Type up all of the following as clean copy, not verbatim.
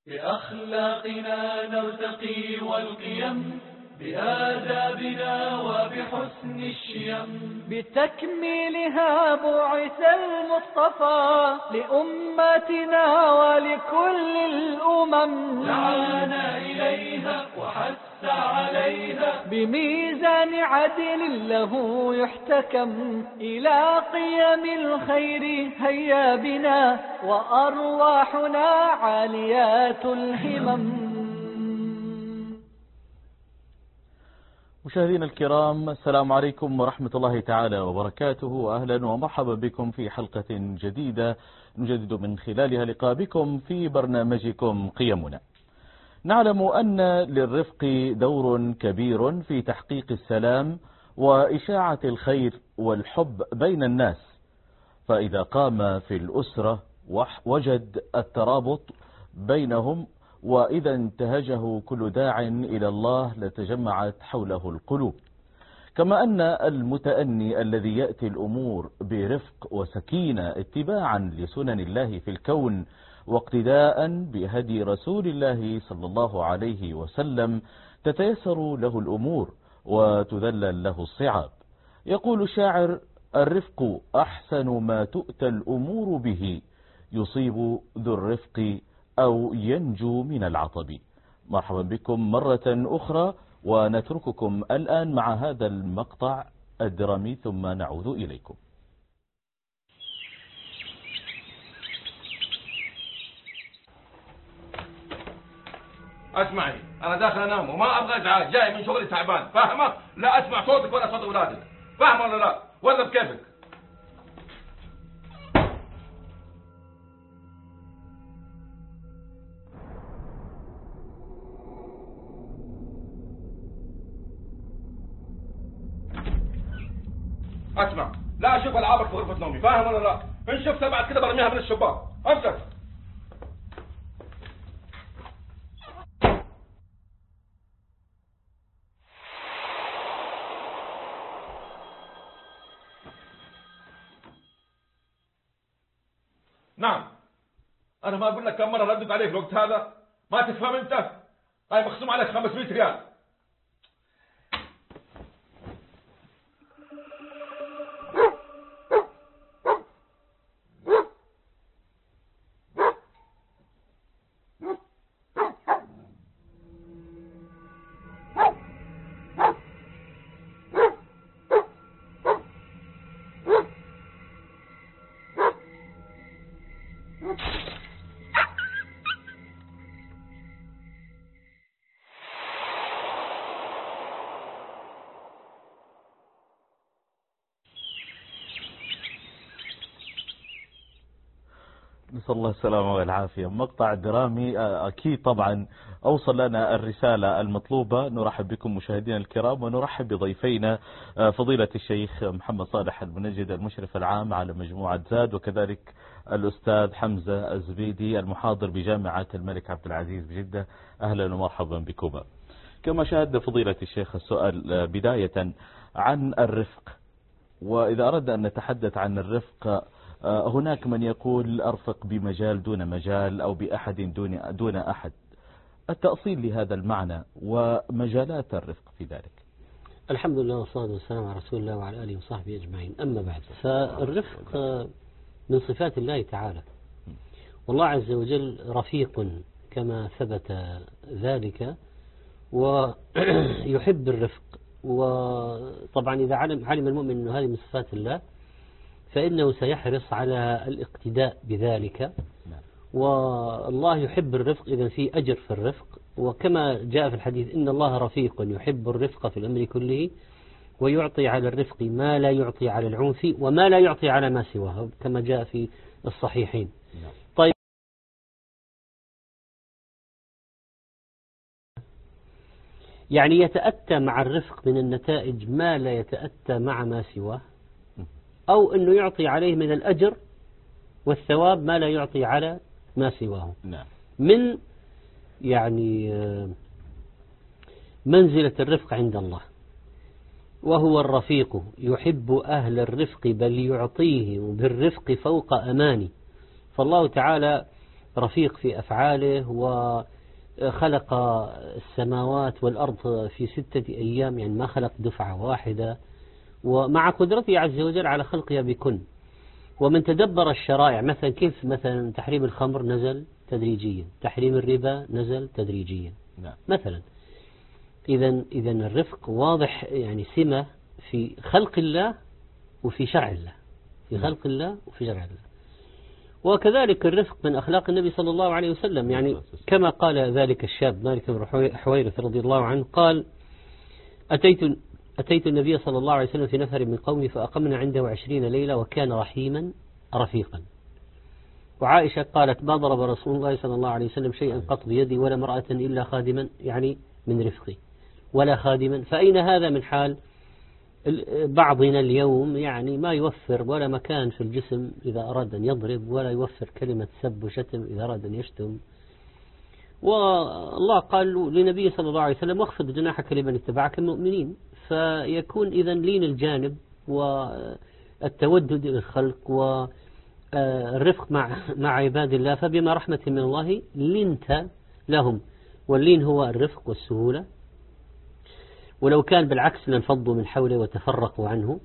بأخلاقنا نرتقي والقيم، بآدابنا وبحسن الشيم، بتكميلها بعث المصطفى لأمتنا ولكل الأمم، دعانا إليها وحث عليها بميزان عدل له يحتكم، إلى قيم الخير هيا بنا وأرواحنا عاليات الهمم. مشاهدينا الكرام، السلام عليكم ورحمة الله تعالى وبركاته. أهلا ومرحبا بكم في حلقة جديدة نجدد من خلالها لقاء بكم في برنامجكم قيمنا. نعلم أن للرفق دور كبير في تحقيق السلام وإشاعة الخير والحب بين الناس، فإذا قام في الأسرة وجد الترابط بينهم، وإذا انتهجه كل داع إلى الله لتجمعت حوله القلوب. كما أن المتأني الذي يأتي الأمور برفق وسكينة اتباعا لسنن الله في الكون واقتداء بهدي رسول الله صلى الله عليه وسلم تتيسر له الأمور وتذلل له الصعاب. يقول الشاعر: الرفق أحسن ما تؤتى الأمور به، يصيب ذو الرفق أو ينجو من العطب. مرحبا بكم مرة أخرى، ونترككم الآن مع هذا المقطع الدرامي ثم نعود إليكم. اسمعي، انا داخل انام وما ابغى ازعاج، جاي من شغلي تعبان، فاهمه؟ لا اسمع صوتك ولا صوت اولادك، فاهمه ولا لا؟ ولا بكيفك؟ اسمع، لا اشوف العابك في غرفه نومي، فاهم ولا لا؟ ان شفتها بعد كده برميها من الشباك. امسك. نعم، انا ما اقول لك كم مره ردت عليك الوقت هذا؟ ما تفهم انت؟ هاي مخصوم عليك 500 ريال. نسأل الله السلامة والعافية. مقطع درامي أكيد طبعا أوصل لنا الرسالة المطلوبة. نرحب بكم مشاهدينا الكرام، ونرحب بضيفينا فضيلة الشيخ محمد صالح المنجد المشرف العام على مجموعة زاد، وكذلك الأستاذ حمزة الزبيدي المحاضر بجامعة الملك عبد العزيز بجدة. أهلا ومرحبا بكم. كما شاهد فضيلة الشيخ السؤال بداية عن الرفق، وإذا أردنا أن نتحدث عن الرفق هناك من يقول أرفق بمجال دون مجال أو بأحد دون أحد. التأصيل لهذا المعنى ومجالات الرفق في ذلك. الحمد لله والصلاة والسلام على رسول الله وعلى آله وصحبه أجمعين. أما بعد، فالرفق من صفات الله تعالى، والله عز وجل رفيق كما ثبت ذلك، ويحب الرفق. وطبعا إذا علم المؤمن أن هذه من صفات الله فإنه سيحرص على الاقتداء بذلك. والله يحب الرفق، إذن في أجر في الرفق. وكما جاء في الحديث: إن الله رفيق يحب الرفق في الأمر كله، ويعطي على الرفق ما لا يعطي على العنف، وما لا يعطي على ما سواه، كما جاء في الصحيحين. طيب، يعني يتأتى مع الرفق من النتائج ما لا يتأتى مع ما سواه، أو أنه يعطي عليه من الأجر والثواب ما لا يعطي على ما سواه. من يعني منزلة الرفق عند الله، وهو الرفيق يحب أهل الرفق بل يعطيه بالرفق فوق أماني. فالله تعالى رفيق في أفعاله، وخلق السماوات والأرض في 6 أيام، يعني ما خلق دفعة واحدة، ومع قدرته عز وجل على خلقها بكن. ومن تدبر الشرائع مثلا كيف مثلا تحريم الخمر نزل تدريجيا، تحريم الربا نزل تدريجيا مثلا. إذا الرفق واضح، يعني سمة في خلق الله وفي شرع الله، في خلق الله وفي شرع الله. وكذلك الرفق من أخلاق النبي صلى الله عليه وسلم، يعني كما قال ذلك الشاب مالك بن حويرث رضي الله عنه قال: أتيت النبي صلى الله عليه وسلم في نفر من قومه فأقمنا عنده 20 ليلة وكان رحيما رفيقا. وعائشة قالت: ما ضرب رسول الله صلى الله عليه وسلم شيئا قط بيدي ولا امرأة إلا خادما، يعني من رفقه، ولا خادما. فأين هذا من حال بعضنا اليوم؟ يعني ما يوفر ولا مكان في الجسم إذا أراد أن يضرب، ولا يوفر كلمة سب وشتم إذا أراد أن يشتم. والله قال لنبي صلى الله عليه وسلم: واخفض جناحك لمن اتبعك المؤمنين. فيكون إذن لين الجانب والتودد للخلق والرفق مع عباد الله، فبما رحمة من الله لنت لهم. واللين هو الرفق والسهولة، ولو كان بالعكس لانفضوا من حوله وتفرقوا عنه.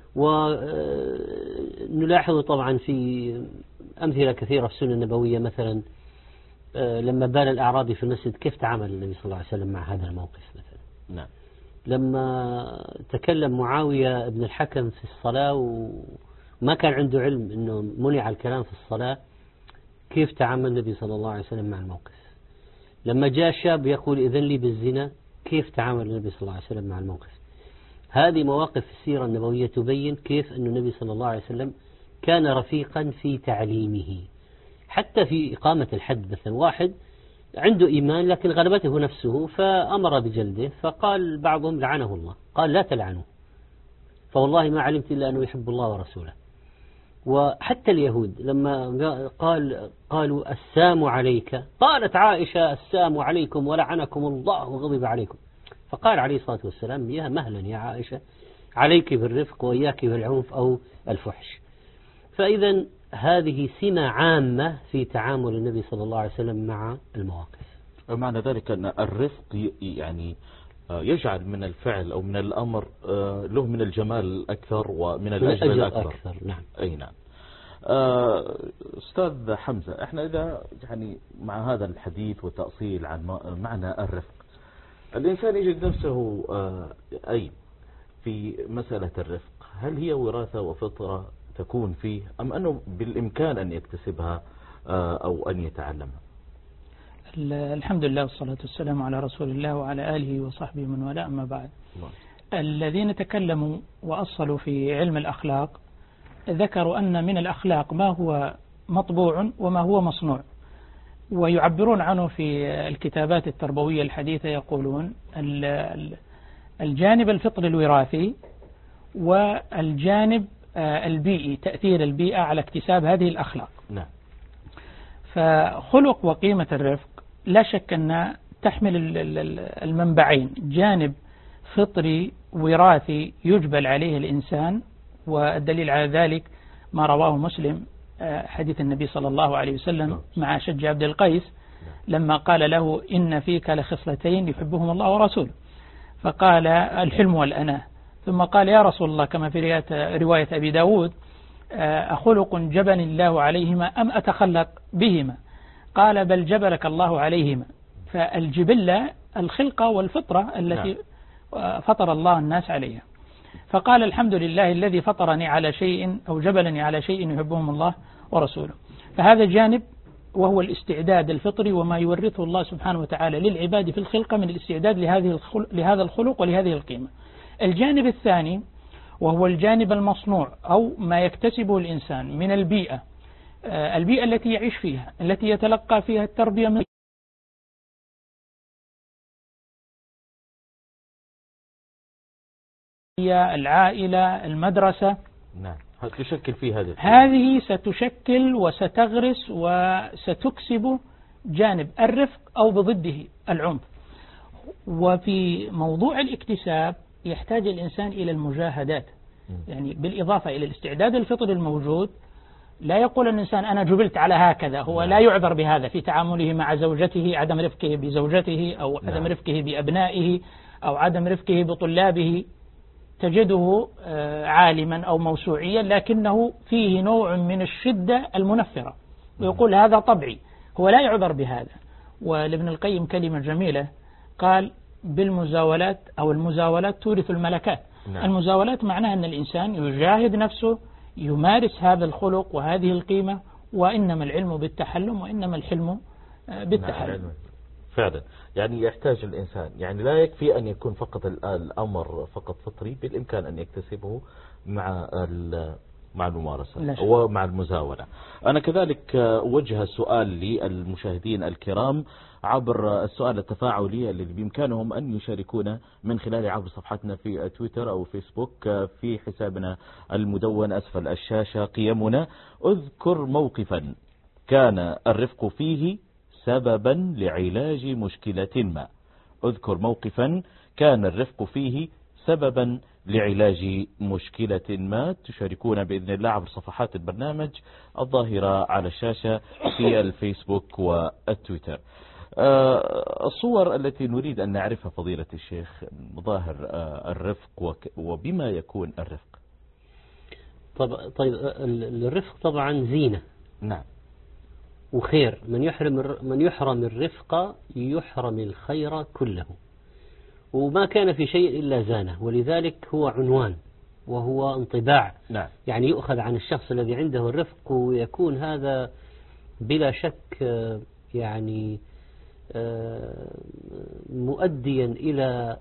ونلاحظ طبعا في أمثلة كثيرة في السنة النبوية، مثلا لما بال الأعرابي في المسجد كيف تعامل النبي صلى الله عليه وسلم مع هذا الموقف مثلا. نعم. لما تكلم معاوية ابن الحكم في الصلاة وما كان عنده علم أنه منع الكلام في الصلاة، كيف تعامل النبي صلى الله عليه وسلم مع الموقف. لما جاء شاب يقول: إذن لي بالزنا، كيف تعامل النبي صلى الله عليه وسلم مع الموقف. هذه مواقف السيرة النبوية تبين كيف أن النبي صلى الله عليه وسلم كان رفيقا في تعليمه، حتى في إقامة الحد. مثلا واحد عنده إيمان لكن غلبته نفسه فأمر بجلده، فقال بعضهم لعنه الله، قال: لا تلعنه، فوالله ما علمت إلا أنه يحب الله ورسوله. وحتى اليهود لما قالوا: السام عليك، قالت عائشة: السام عليكم ولعنكم الله وغضب عليكم. فقال عليه الصلاة والسلام: يا مهلا يا عائشة، عليك بالرفق وإياك بالعنف أو الفحش. فإذا هذه سمة عامة في تعامل النبي صلى الله عليه وسلم مع المواقف. معنى ذلك أن الرفق يعني يجعل من الفعل أو من الأمر له من الجمال أكثر ومن الأجر الأكثر. نعم. أي نعم. أستاذ حمزة، احنا إذا يعني مع هذا الحديث والتأصيل عن معنى الرفق، الإنسان يجد نفسه أي في مسألة الرفق، هل هي وراثة وفطرة تكون فيه، أم أنه بالإمكان أن يكتسبها أو أن يتعلمها؟ الحمد لله والصلاة والسلام على رسول الله وعلى آله وصحبه من والاه، أما بعد. الذين تكلموا وأصلوا في علم الأخلاق ذكروا أن من الأخلاق ما هو مطبوع وما هو مصنوع، ويعبرون عنه في الكتابات التربوية الحديثة. يقولون الجانب الفطري الوراثي والجانب البيئي، تأثير البيئة على اكتساب هذه الأخلاق. نعم. فخلق وقيمة الرفق لا شك أن تحمل المنبعين، جانب فطري وراثي يجبل عليه الإنسان، والدليل على ذلك ما رواه مسلم حديث النبي صلى الله عليه وسلم مع شج عبد القيس لما قال له: إن فيك لخصلتين يحبهم الله ورسوله، فقال: الحلم والأناة. ثم قال: يا رسول الله، كما في رواية أبي داود: أخلق جبل الله عليهما أم أتخلق بهما؟ قال: بل جبلك الله عليهما. فالجبلة الخلقة والفطرة التي فطر الله الناس عليها. فقال: الحمد لله الذي فطرني على شيء أو جبلني على شيء يحبهم الله ورسوله. فهذا جانب وهو الاستعداد الفطري، وما يورثه الله سبحانه وتعالى للعباد في الخلقة من الاستعداد لهذا الخلق ولهذه القيمة. الجانب الثاني وهو الجانب المصنوع، أو ما يكتسبه الإنسان من البيئة، البيئة التي يعيش فيها، التي يتلقى فيها التربية من العائلة، المدرسة. نعم. تشكل في هذه ستشكل وستغرس وستكسب جانب الرفق أو بضده العنف. وفي موضوع الاكتساب يحتاج الإنسان إلى المجاهدات، يعني بالإضافة إلى الاستعداد الفطري الموجود لا يقول الإنسان أنا جبلت على هكذا، هو لا يعذر بهذا في تعامله مع زوجته، عدم رفقه بزوجته أو عدم رفقه بأبنائه أو عدم رفقه بطلابه. تجده عالما أو موسوعيا لكنه فيه نوع من الشدة المنفرة ويقول هذا طبعي، هو لا يعذر بهذا. ولابن القيم كلمة جميلة قال بالمزاولات أو المزاولات تورث الملكات. المزاولات معناها أن الإنسان يجاهد نفسه يمارس هذا الخلق وهذه القيمة، وإنما العلم بالتحلم وإنما الحلم بالتحلم. فعلا يعني يحتاج الإنسان، يعني لا يكفي أن يكون فقط الأمر فقط فطري، بالإمكان أن يكتسبه مع الممارسة ومع المزاولة. أنا كذلك وجه السؤال للمشاهدين الكرام عبر السؤال التفاعلي الذي بإمكانهم أن يشاركونا من خلال عبر صفحتنا في تويتر أو فيسبوك في حسابنا المدون أسفل الشاشة قيمنا. اذكر موقفا كان الرفق فيه سببا لعلاج مشكلة ما. اذكر موقفا كان الرفق فيه سببا لعلاج مشكلة ما. تشاركون بإذن الله عبر صفحات البرنامج الظاهرة على الشاشة في الفيسبوك والتويتر. الصور التي نريد أن نعرفها فضيلة الشيخ، مظاهر الرفق وبما يكون الرفق. طيب الرفق طبعا زينة، نعم، وخير. من يحرم الرفق يحرم الخير كله، وما كان في شيء إلا زانه، ولذلك هو عنوان وهو انطباع. نعم. يعني يؤخذ عن الشخص الذي عنده الرفق، ويكون هذا بلا شك يعني مؤديا إلى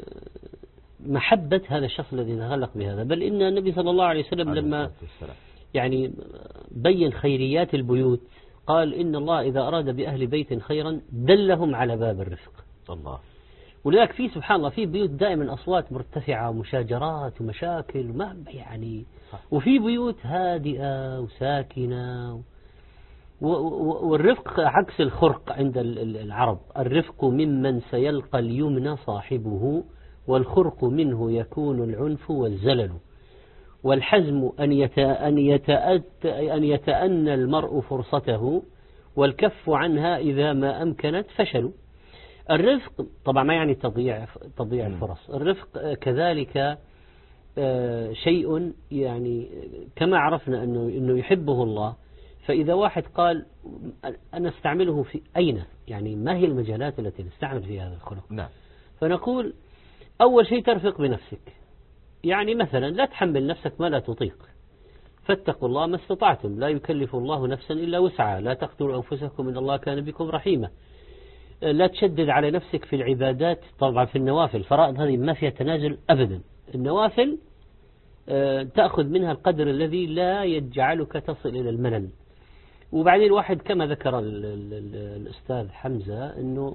محبة هذا الشخص الذي تخلق بهذا. بل إن النبي صلى الله عليه وسلم لما يعني بين خيريات البيوت قال إن الله إذا أراد بأهل بيت خيرا دلهم على باب الرفق. الله. ولذلك في سبحان الله في بيوت دائما أصوات مرتفعة ومشاجرات ومشاكل ما يعني، وفي بيوت هادئة وساكنة. والرفق عكس الخرق عند العرب. الرفق ممن سيلقى اليمن صاحبه، والخرق منه يكون العنف والزلل. والحزم أن يتأنى المرء فرصته، والكف عنها إذا ما أمكنت فشل. الرفق طبعا ما يعني تضييع الفرص. الرفق كذلك شيء يعني كما عرفنا أنه يحبه الله. فإذا واحد قال أنا استعمله في أين، يعني ما هي المجالات التي نستعمل فيها هذا الخلق؟ نعم. فنقول أول شيء ترفق بنفسك. يعني مثلا لا تحمل نفسك ما لا تطيق، فاتقوا الله ما استطعتم، لا يكلف الله نفسا إلا وسعها، لا تقتلوا أنفسكم إن الله كان بكم رحيما. لا تشدد على نفسك في العبادات. طبعا في النوافل، الفرائض هذه ما فيها تنازل أبدا. النوافل تأخذ منها القدر الذي لا يجعلك تصل إلى الملل. وبعدين الواحد كما ذكر الأستاذ حمزة أنه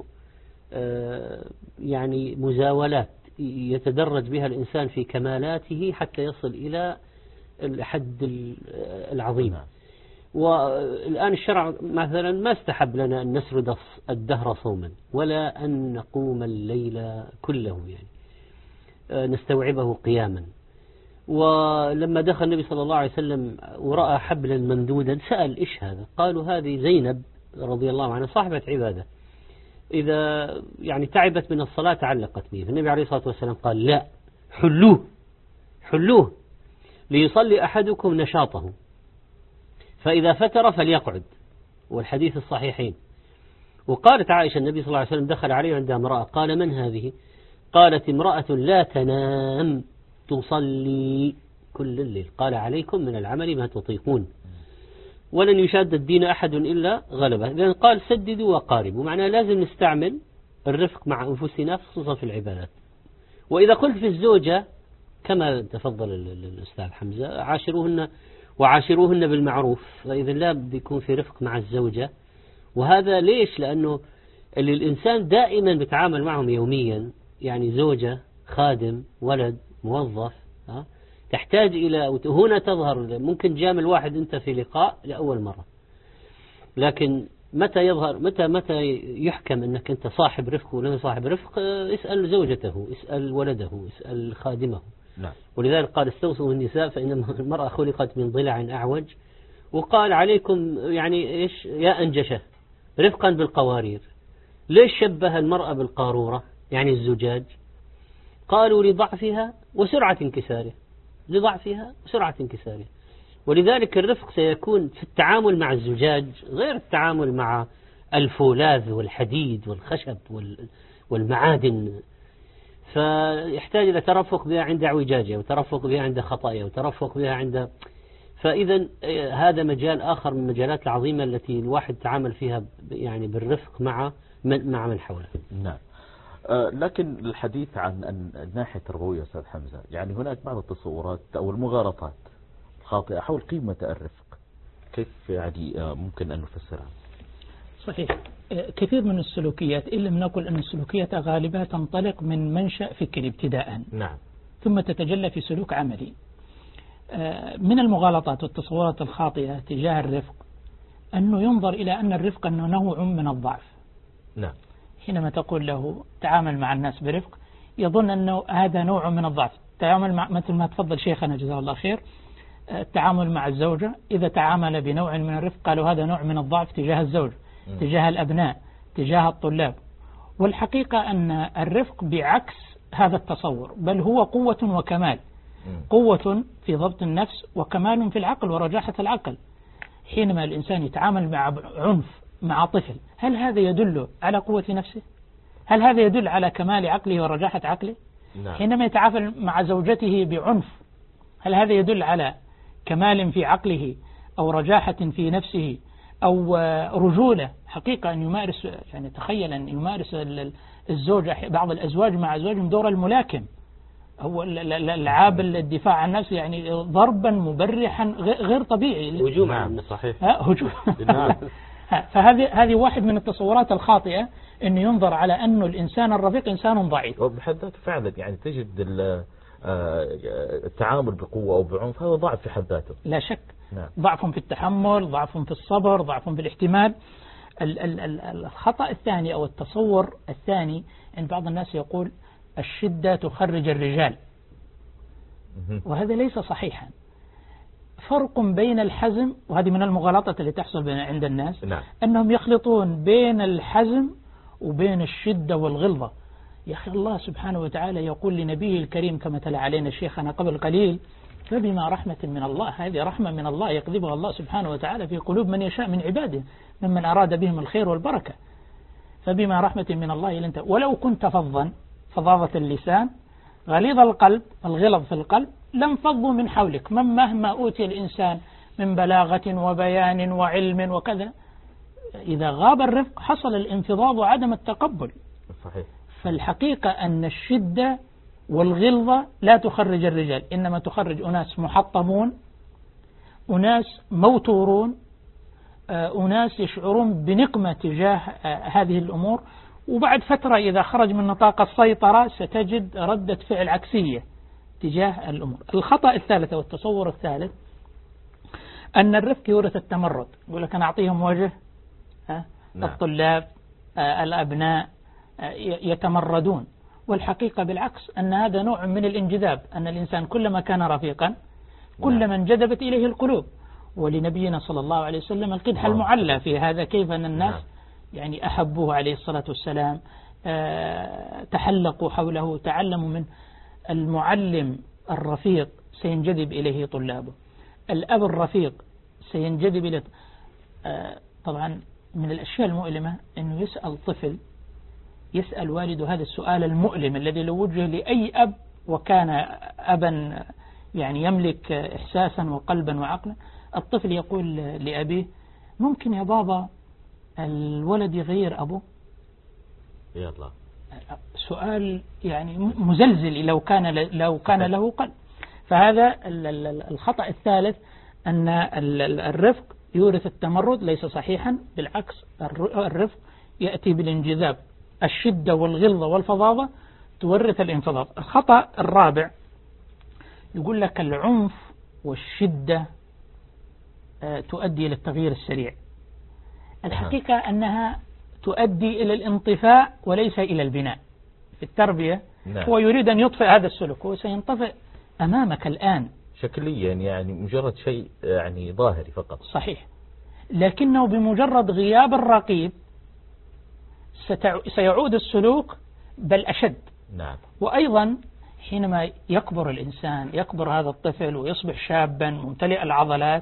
يعني مزاولات يتدرج بها الإنسان في كمالاته حتى يصل إلى الحد العظيم. والآن الشرع مثلا ما استحب لنا أن نسرد الدهر صوما، ولا أن نقوم الليل كله، يعني نستوعبه قياما. ولما دخل النبي صلى الله عليه وسلم ورأى حبلا ممدودا سأل إيش هذا؟ قالوا هذه زينب رضي الله عنها صاحبة عبادة، إذا يعني تعبت من الصلاة تعلقت به. فالنبي عليه الصلاة والسلام قال لا، حلوه ليصلي أحدكم نشاطه، فإذا فتر فليقعد. والحديث الصحيحين. وقالت عائشة النبي صلى الله عليه وسلم دخل عليه عندها امرأة، قال من هذه؟ قالت امرأة لا تنام تصلي كل الليل. قال عليكم من العمل ما تطيقون، ولن يشاد الدين أحد إلا غلبه. إذن قال سددوا وقاربوا، معناه لازم نستعمل الرفق مع أنفسنا خصوصا في العبادات. وإذا قلت في الزوجة كما تفضل الأستاذ حمزة وعاشروهن بالمعروف، فإذا لا بد يكون في رفق مع الزوجة. وهذا ليش؟ لأنه اللي الإنسان دائما بيتعامل معهم يوميا، يعني زوجة، خادم، ولد، موظف، تحتاج إلى، هنا تظهر. ممكن جامل واحد أنت في لقاء لأول مرة، لكن متى يظهر متى يحكم أنك أنت صاحب رفق ولا صاحب رفق؟ اسأل زوجته، اسأل ولده، اسأل خادمه. نعم. ولذلك قال استوصوا النساء فإن المرأة خلقت من ضلع أعوج وقال عليكم يعني إيش يا أنجشة رفقا بالقوارير. ليش شبه المرأة بالقارورة يعني الزجاج؟ قالوا لضعفها وسرعة انكساره، لضعفها وسرعة انكساره. ولذلك الرفق سيكون في التعامل مع الزجاج غير التعامل مع الفولاذ والحديد والخشب والمعادن، فيحتاج إلى ترفق بها عند اعوجاجها، وترفق بها عند خطأها، وترفق بها عند. فإذا هذا مجال آخر من المجالات العظيمة التي الواحد تعامل فيها يعني بالرفق مع من حوله. نعم. لكن الحديث عن الناحية التربوية أستاذ حمزة، يعني هناك بعض التصورات أو المغالطات الخاطئة حول قيمة الرفق، كيف يعني ممكن أن نفسرها؟ صحيح. كثير من السلوكيات إن لم نقل أن السلوكيات غالبا تنطلق من منشأ فكري ابتداء، نعم، ثم تتجلى في سلوك عملي. من المغالطات والتصورات الخاطئة تجاه الرفق أنه ينظر إلى أن الرفق أنه نوع من الضعف. نعم. حينما تقول له تعامل مع الناس برفق يظن أنه هذا نوع من الضعف. تعامل مع مثل ما تفضل شيخنا جزاه الله خير، التعامل مع الزوجة إذا تعامل بنوع من الرفق قالوا هذا نوع من الضعف تجاه الزوج، تجاه الأبناء، تجاه الطلاب. والحقيقة أن الرفق بعكس هذا التصور، بل هو قوة وكمال. قوة في ضبط النفس وكمال في العقل ورجاحة العقل. حينما الإنسان يتعامل مع عنف مع طفل، هل هذا يدل على قوة نفسه؟ هل هذا يدل على كمال عقله ورجاحة عقله؟ نعم. حينما يتعامل مع زوجته بعنف، هل هذا يدل على كمال في عقله أو رجاحة في نفسه أو رجولة؟ حقيقة أن يمارس، يعني تخيل أن يمارس الزوج بعض الأزواج مع أزواجهم دور الملاكم هو العاب الدفاع عن النفس، يعني ضربا مبرحا غير طبيعي، هجوم. نعم صحيح. هجوم. فهذه واحد من التصورات الخاطئة، أن ينظر على أن الإنسان الرفيق إنسان ضعيف. وبحد ذاته فعلا يعني تجد التعامل بقوة أو بعنف هذا ضعف في حد ذاته، لا شك. نعم. ضعف في التحمل، ضعف في الصبر، ضعف في الاحتمال. الخطأ الثاني أو التصور الثاني عند بعض الناس يقول الشدة تخرج الرجال، وهذا ليس صحيحا. فرق بين الحزم، وهذه من المغالطة اللي تحصل عند الناس، نعم. أنهم يخلطون بين الحزم وبين الشدة والغلظة. يا أخي الله سبحانه وتعالى يقول لنبيه الكريم كما تلا علينا شيخنا قبل قليل: فبما رحمة من الله. هذه رحمة من الله يقذفها الله سبحانه وتعالى في قلوب من يشاء من عباده ممن أراد بهم الخير والبركة. فبما رحمة من الله لنت، ولو كنت فظا فظاظة اللسان غليظ القلب، الغلظ في القلب، لم فضوا من حولك. مهما أوتي الإنسان من بلاغة وبيان وعلم وكذا، إذا غاب الرفق حصل الانفضاض وعدم التقبل. صحيح. فالحقيقة أن الشدة والغلظة لا تخرج الرجال، إنما تخرج أناس محطمون، أناس موتورون، أناس يشعرون بنقمة تجاه هذه الأمور. وبعد فترة إذا خرج من نطاق السيطرة ستجد ردة فعل عكسية تجاه الأمور. الخطأ الثالث والتصور الثالث أن الرفق يورث التمرد. يقول لك أنا أعطيهم وجه، الطلاب الأبناء يتمردون. والحقيقة بالعكس، أن هذا نوع من الانجذاب، أن الإنسان كلما كان رفيقا كلما انجذبت إليه القلوب. ولنبينا صلى الله عليه وسلم القدح المعلى في هذا، كيف أن الناس يعني أحبوه عليه الصلاة والسلام، تحلقوا حوله، تعلموا منه. المعلم الرفيق سينجذب إليه طلابه، الأب الرفيق سينجذب إليه. طبعا من الأشياء المؤلمة أنه يسأل طفل، يسأل والده هذا السؤال المؤلم الذي لو وجه لأي أب وكان أبا يعني يملك إحساسا وقلبا وعقلا، الطفل يقول لأبيه: ممكن يا بابا الولد يغير أبوه؟ يلا. سؤال يعني مزلزل لو كان له قلب. فهذا الخطأ الثالث، أن الرفق يورث التمرد، ليس صحيحا. بالعكس، الرفق يأتي بالانجذاب. الشدة والغلظة والفظاظة تورث الانفضاض. الخطأ الرابع يقول لك العنف والشدة تؤدي إلى التغيير السريع. الحقيقة أنها تؤدي إلى الانطفاء وليس إلى البناء. في التربية هو يريد أن يطفئ هذا السلوك، هو سينطفئ أمامك الآن. شكليا يعني مجرد شيء يعني ظاهري فقط. صحيح، لكنه بمجرد غياب الرقيب سيعود السلوك بل أشد. نعم. وأيضا حينما يكبر الإنسان، يكبر هذا الطفل ويصبح شابا ممتلئ العضلات،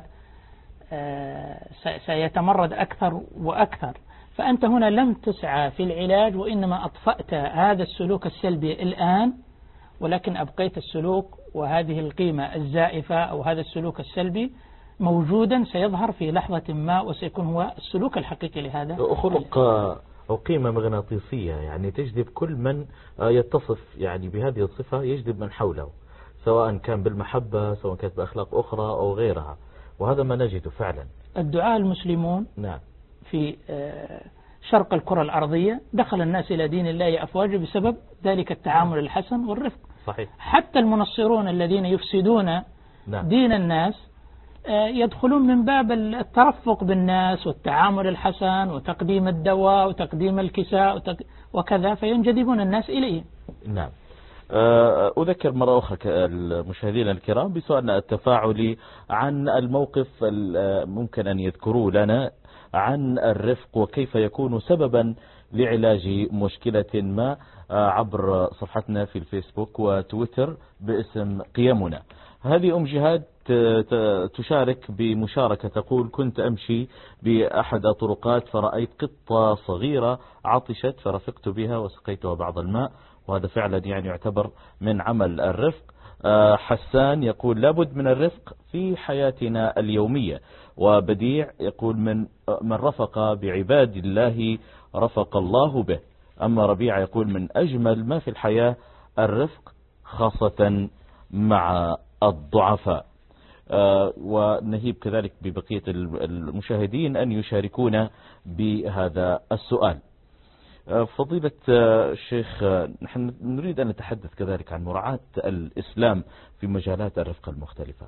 سيتمرد أكثر وأكثر. فأنت هنا لم تسعى في العلاج، وإنما أطفأت هذا السلوك السلبي الآن، ولكن أبقيت السلوك وهذه القيمة الزائفة أو هذا السلوك السلبي موجودا، سيظهر في لحظة ما وسيكون هو السلوك الحقيقي لهذا. خلق أو قيمة مغناطيسية يعني تجذب كل من يتصف يعني بهذه الصفة، يجذب من حوله، سواء كان بالمحبة، سواء كانت بأخلاق أخرى أو غيرها، وهذا ما نجده فعلا. الدعاة المسلمون نعم في شرق الكرة الأرضية دخل الناس إلى دين الله أفواجا بسبب ذلك التعامل الحسن والرفق. صحيح. حتى المنصرون الذين يفسدون نعم. دين الناس يدخلون من باب الترفق بالناس والتعامل الحسن وتقديم الدواء وتقديم الكساء وكذا، فينجذبون الناس إليه. نعم. أذكر مرة أخرى المشاهدين الكرام بسؤالنا التفاعلي عن الموقف ممكن أن يذكروا لنا عن الرفق وكيف يكون سببا لعلاج مشكلة ما عبر صفحتنا في الفيسبوك وتويتر باسم قيمنا. هذه أم جهاد تشارك بمشاركة تقول: كنت أمشي بأحد الطرقات فرأيت قطة صغيرة عطشت فرفقت بها وسقيتها بعض الماء، وهذا فعلا يعني يعتبر من عمل الرفق. حسان يقول: لابد من الرفق في حياتنا اليومية. وبديع يقول: من رفق بعباد الله رفق الله به. أما ربيع يقول: من أجمل ما في الحياة الرفق خاصة مع الضعفاء. ونهيب كذلك ببقية المشاهدين أن يشاركونا بهذا السؤال. فضيلة الشيخ، نحن نريد أن نتحدث كذلك عن مراعاة الإسلام في مجالات الرفق المختلفة.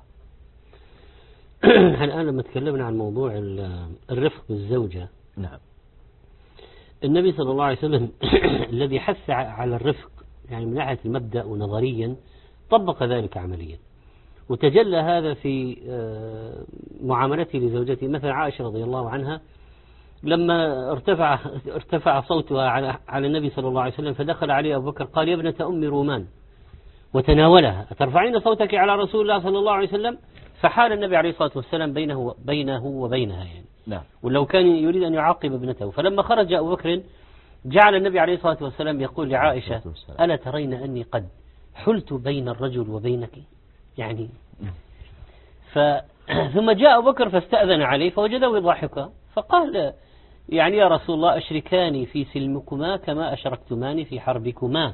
الآن لما تكلمنا عن موضوع الرفق بالزوجة، نعم، النبي صلى الله عليه وسلم الذي حث على الرفق يعني من ناحية المبدأ ونظريا طبق ذلك عمليا، وتجلى هذا في معاملته لزوجته. مثلا عائشة رضي الله عنها لما ارتفع صوتها على النبي صلى الله عليه وسلم فدخل عليه أبو بكر قال: يا ابنة أم رومان، وتناولها: أترفعين صوتك على رسول الله صلى الله عليه وسلم؟ فحال النبي عليه الصلاة والسلام بينه وبينها يعني. نعم. ولو كان يريد أن يعاقب ابنته. فلما خرج أبو بكر جعل النبي عليه الصلاة والسلام يقول لعائشة: ألا ترين أني قد حلت بين الرجل وبينك يعني. ثم جاء أبو بكر فاستأذن عليه فوجده يضحك فقال: يعني يا رسول الله أشركاني في سلمكما كما أشركتماني في حربكما.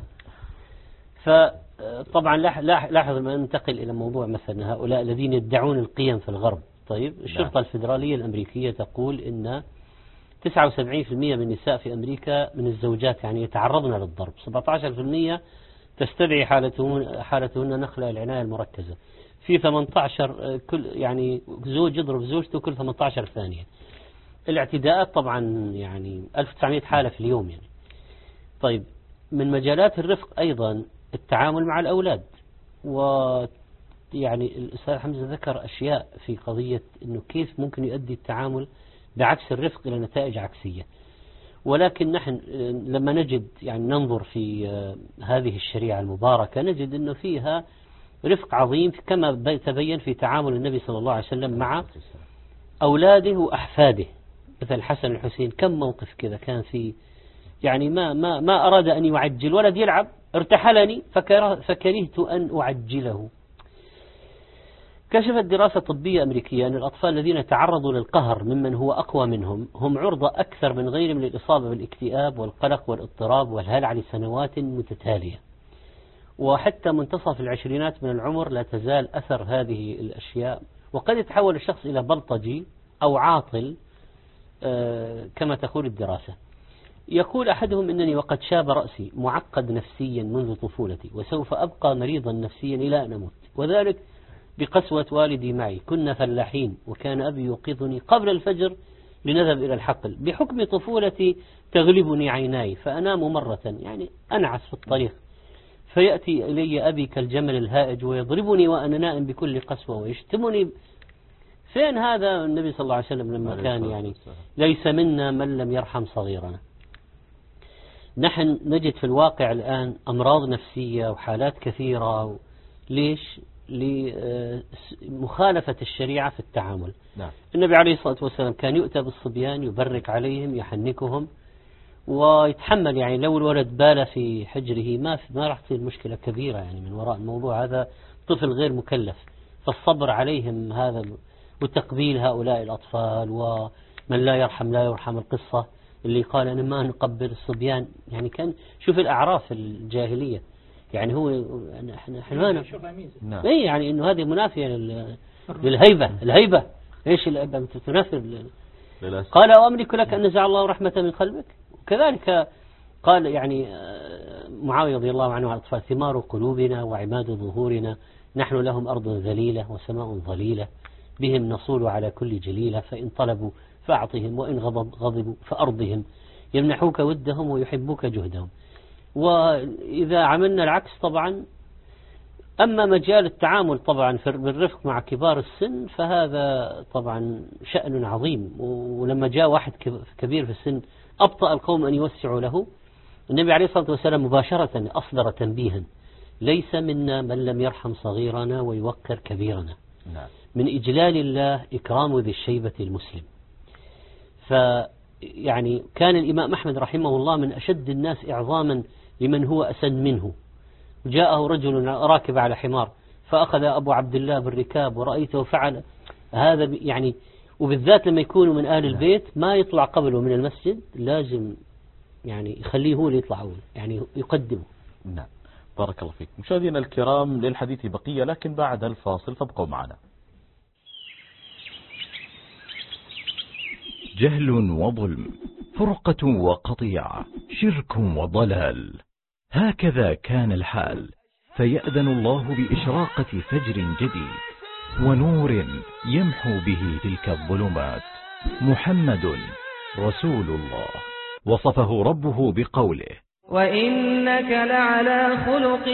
فطبعا لاحظ ما ننتقل إلى موضوع مثلا هؤلاء الذين يدعون القيم في الغرب. طيب، الشرطة الفيدرالية الأمريكية تقول إن 79% من النساء في أمريكا من الزوجات يعني يتعرضن للضرب، 17% تستدعي حالتهن نقل العناية المركزة، في 18 كل يعني زوج يضرب زوجته كل 18 ثانية. الاعتداءات طبعا يعني 1900 حالة في اليوم يعني. طيب، من مجالات الرفق أيضا التعامل مع الأولاد. ويعني الأستاذ حمزة ذكر أشياء في قضية أنه كيف ممكن يؤدي التعامل بعكس الرفق إلى نتائج عكسية. ولكن نحن لما نجد يعني ننظر في هذه الشريعة المباركة نجد أنه فيها رفق عظيم كما تبين في تعامل النبي صلى الله عليه وسلم مع أولاده وأحفاده. مثل الحسن الحسين، كم موقف كذا كان فيه يعني ما أراد أن يعجل، ولد يلعب ارتحلني فكرهت أن أعجله. كشفت دراسة طبية أمريكية أن الأطفال الذين تعرضوا للقهر ممن هو أقوى منهم هم عرضة أكثر من غيرهم للإصابة بالاكتئاب والقلق والاضطراب والهلع لسنوات متتالية. وحتى منتصف العشرينات من العمر لا تزال أثر هذه الأشياء، وقد يتحول الشخص إلى بلطجي أو عاطل كما تقول الدراسة. يقول أحدهم: إنني وقد شاب رأسي معقد نفسيا منذ طفولتي، وسوف أبقى مريضا نفسيا إلى أن أموت، وذلك بقسوة والدي معي. كنا فلاحين وكان أبي يوقظني قبل الفجر لنذهب إلى الحقل. بحكم طفولتي تغلبني عيناي فأنام مرة يعني أنعس في الطريق، فيأتي إلي أبي كالجمل الهائج ويضربني وأنا نائم بكل قسوة ويشتمني. فين هذا النبي صلى الله عليه وسلم لما كان يعني ليس منا من لم يرحم صغيرنا. نحن نجد في الواقع الآن أمراض نفسية وحالات كثيرة. ليش؟ لمخالفة الشريعة في التعامل. نعم. النبي عليه الصلاة والسلام كان يؤتى بالصبيان يبرك عليهم يحنكهم ويتحمل، يعني لو الولد بال في حجره ما راح تصير مشكلة كبيرة يعني من وراء الموضوع هذا، طفل غير مكلف. فالصبر عليهم هذا وتقبيل هؤلاء الأطفال، ومن لا يرحم لا يرحم. القصة اللي قال أنا ما نقبل الصبيان، يعني كان شوف الأعراف الجاهلية، يعني هو حلوانة. نعم. اي يعني انه هذه منافية الهيبة. ايش الهيبة تنافي قال وأملك لك أن نزع الله رحمة من قلبك. وكذلك قال يعني معاوية رضي الله عنه على الأطفال ثمار قلوبنا وعماد ظهورنا، نحن لهم أرض ذليلة وسماء ظليلة، بهم نصول على كل جليلة، فإن طلبوا فأعطهم وإن غضبوا فأرضهم، يمنحوك ودهم ويحبوك جهدهم. وإذا عملنا العكس طبعا، أما مجال التعامل طبعا بالرفق مع كبار السن فهذا طبعا شأن عظيم. ولما جاء واحد كبير في السن أبطأ القوم أن يوسعوا له، النبي عليه الصلاة والسلام مباشرة أصدر تنبيها: ليس منا من لم يرحم صغيرنا ويوقر كبيرنا. نعم. من إجلال الله إكرام ذي الشيبة المسلم. فيعني كان الإمام أحمد رحمه الله من أشد الناس إعظاما لمن هو أسن منه. جاءه رجل راكب على حمار فأخذ أبو عبد الله بالركاب ورأيته فعل هذا يعني، وبالذات لما يكونوا من أهل البيت ما يطلع قبله من المسجد، لازم يعني يخليه هو اللي يطلع أول، يعني يقدمه. نعم. بارك الله فيك. مشاهدينا الكرام، للحديث بقية لكن بعد الفاصل، فابقوا معنا. جهل وظلم، فرقة وقطيعة، شرك وضلال، هكذا كان الحال، فيأذن الله بإشراقة فجر جديد ونور يمحو به تلك الظلمات. محمد رسول الله، وصفه ربه بقوله: وإنك لعلى خلق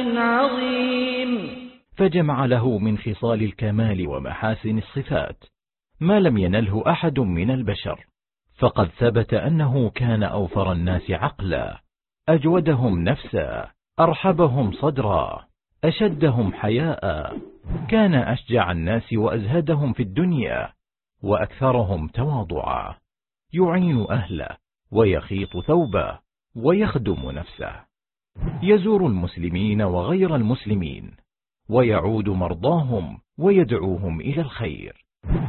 عظيم. فجمع له من خصال الكمال ومحاسن الصفات ما لم ينله أحد من البشر. فقد ثبت أنه كان أوفر الناس عقلا، أجودهم نفسا، أرحبهم صدرا، أشدهم حياء، كان أشجع الناس وأزهدهم في الدنيا، وأكثرهم تواضعا، يعين أهله ويخيط ثوبه ويخدم نفسه، يزور المسلمين وغير المسلمين، ويعود مرضاهم ويدعوهم إلى الخير.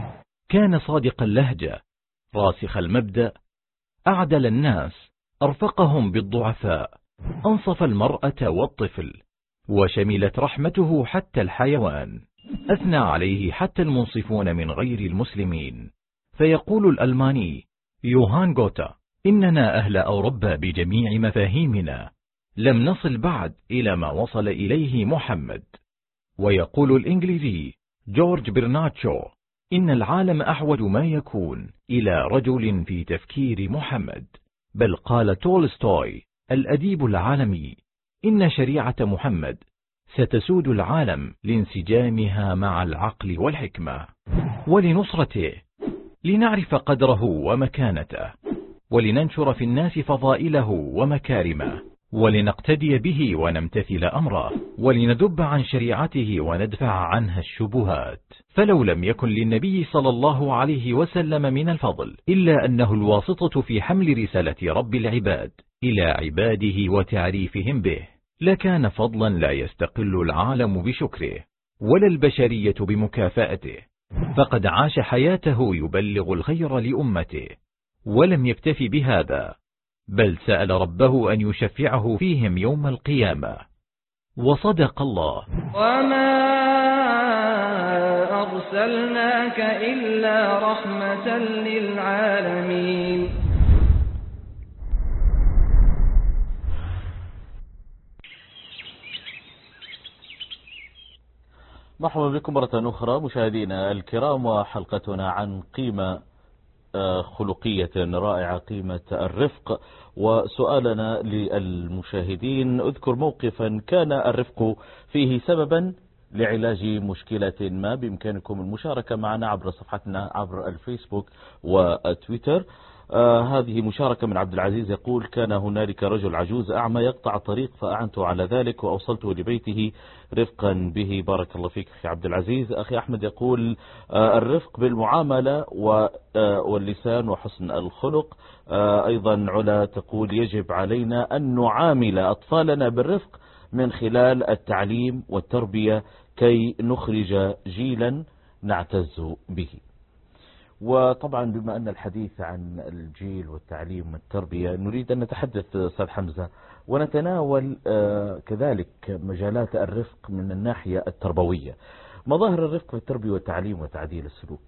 كان صادق اللهجة، راسخ المبدأ، أعدل الناس، أرفقهم بالضعفاء، أنصف المرأة والطفل، وشملت رحمته حتى الحيوان، أثنى عليه حتى المنصفون من غير المسلمين. فيقول الألماني يوهان غوتا: إننا أهل أوروبا بجميع مفاهيمنا لم نصل بعد إلى ما وصل إليه محمد. ويقول الإنجليزي جورج برنارد شو: إن العالم أحوج ما يكون إلى رجل في تفكير محمد. بل قال تولستوي الأديب العالمي: إن شريعة محمد ستسود العالم لانسجامها مع العقل والحكمة، ولنصرته، لنعرف قدره ومكانته، ولننشر في الناس فضائله ومكارمه، ولنقتدي به ونمتثل أمره، ولندب عن شريعته وندفع عنها الشبهات. فلو لم يكن للنبي صلى الله عليه وسلم من الفضل إلا أنه الواسطة في حمل رسالة رب العباد إلى عباده وتعريفهم به، لكان فضلا لا يستقل العالم بشكره ولا البشرية بمكافأته. فقد عاش حياته يبلغ الخير لأمته، ولم يكتف بهذا، بل سأل ربه أن يشفعه فيهم يوم القيامة. وصدق الله: وما أرسلناك إلا رحمة للعالمين. مرحبا بكم مرة أخرى مشاهدينا الكرام، وحلقتنا عن قيمة خلقية رائعة، قيمة الرفق. وسؤالنا للمشاهدين: اذكر موقفا كان الرفق فيه سببا لعلاج مشكلة ما. بإمكانكم المشاركة معنا عبر صفحتنا عبر الفيسبوك وتويتر. هذه مشاركة من عبد العزيز يقول: كان هنالك رجل عجوز أعمى يقطع الطريق فأعنته على ذلك وأوصلته لبيته رفقا به. بارك الله فيك أخي عبد العزيز. أخي أحمد يقول: الرفق بالمعاملة واللسان وحسن الخلق. أيضا علا تقول: يجب علينا أن نعامل أطفالنا بالرفق من خلال التعليم والتربية كي نخرج جيلا نعتز به. وطبعا بما أن الحديث عن الجيل والتعليم والتربية، نريد أن نتحدث أستاذ حمزة ونتناول كذلك مجالات الرفق من الناحية التربوية. مظاهر الرفق في التربية والتعليم وتعديل السلوك.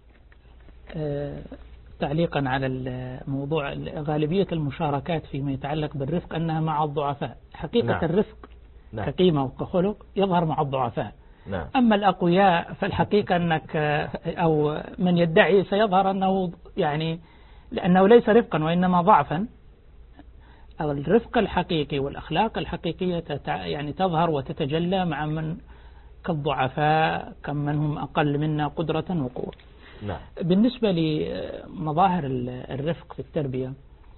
تعليقا على الموضوع، غالبية المشاركات فيما يتعلق بالرفق أنها مع الضعفاء. حقيقة نعم. الرفق نعم. كقيمة وكخلق يظهر مع الضعفاء. نعم. أما الأقوياء فالحقيقة أنك أو من يدعي سيظهر أنه يعني لأنه ليس رفقا وإنما ضعفا. الرفق الحقيقي والأخلاق الحقيقية يعني تظهر وتتجلى مع من كالضعفاء، كمن هم أقل منا قدرة وقوة. نعم. بالنسبة لمظاهر الرفق في التربية،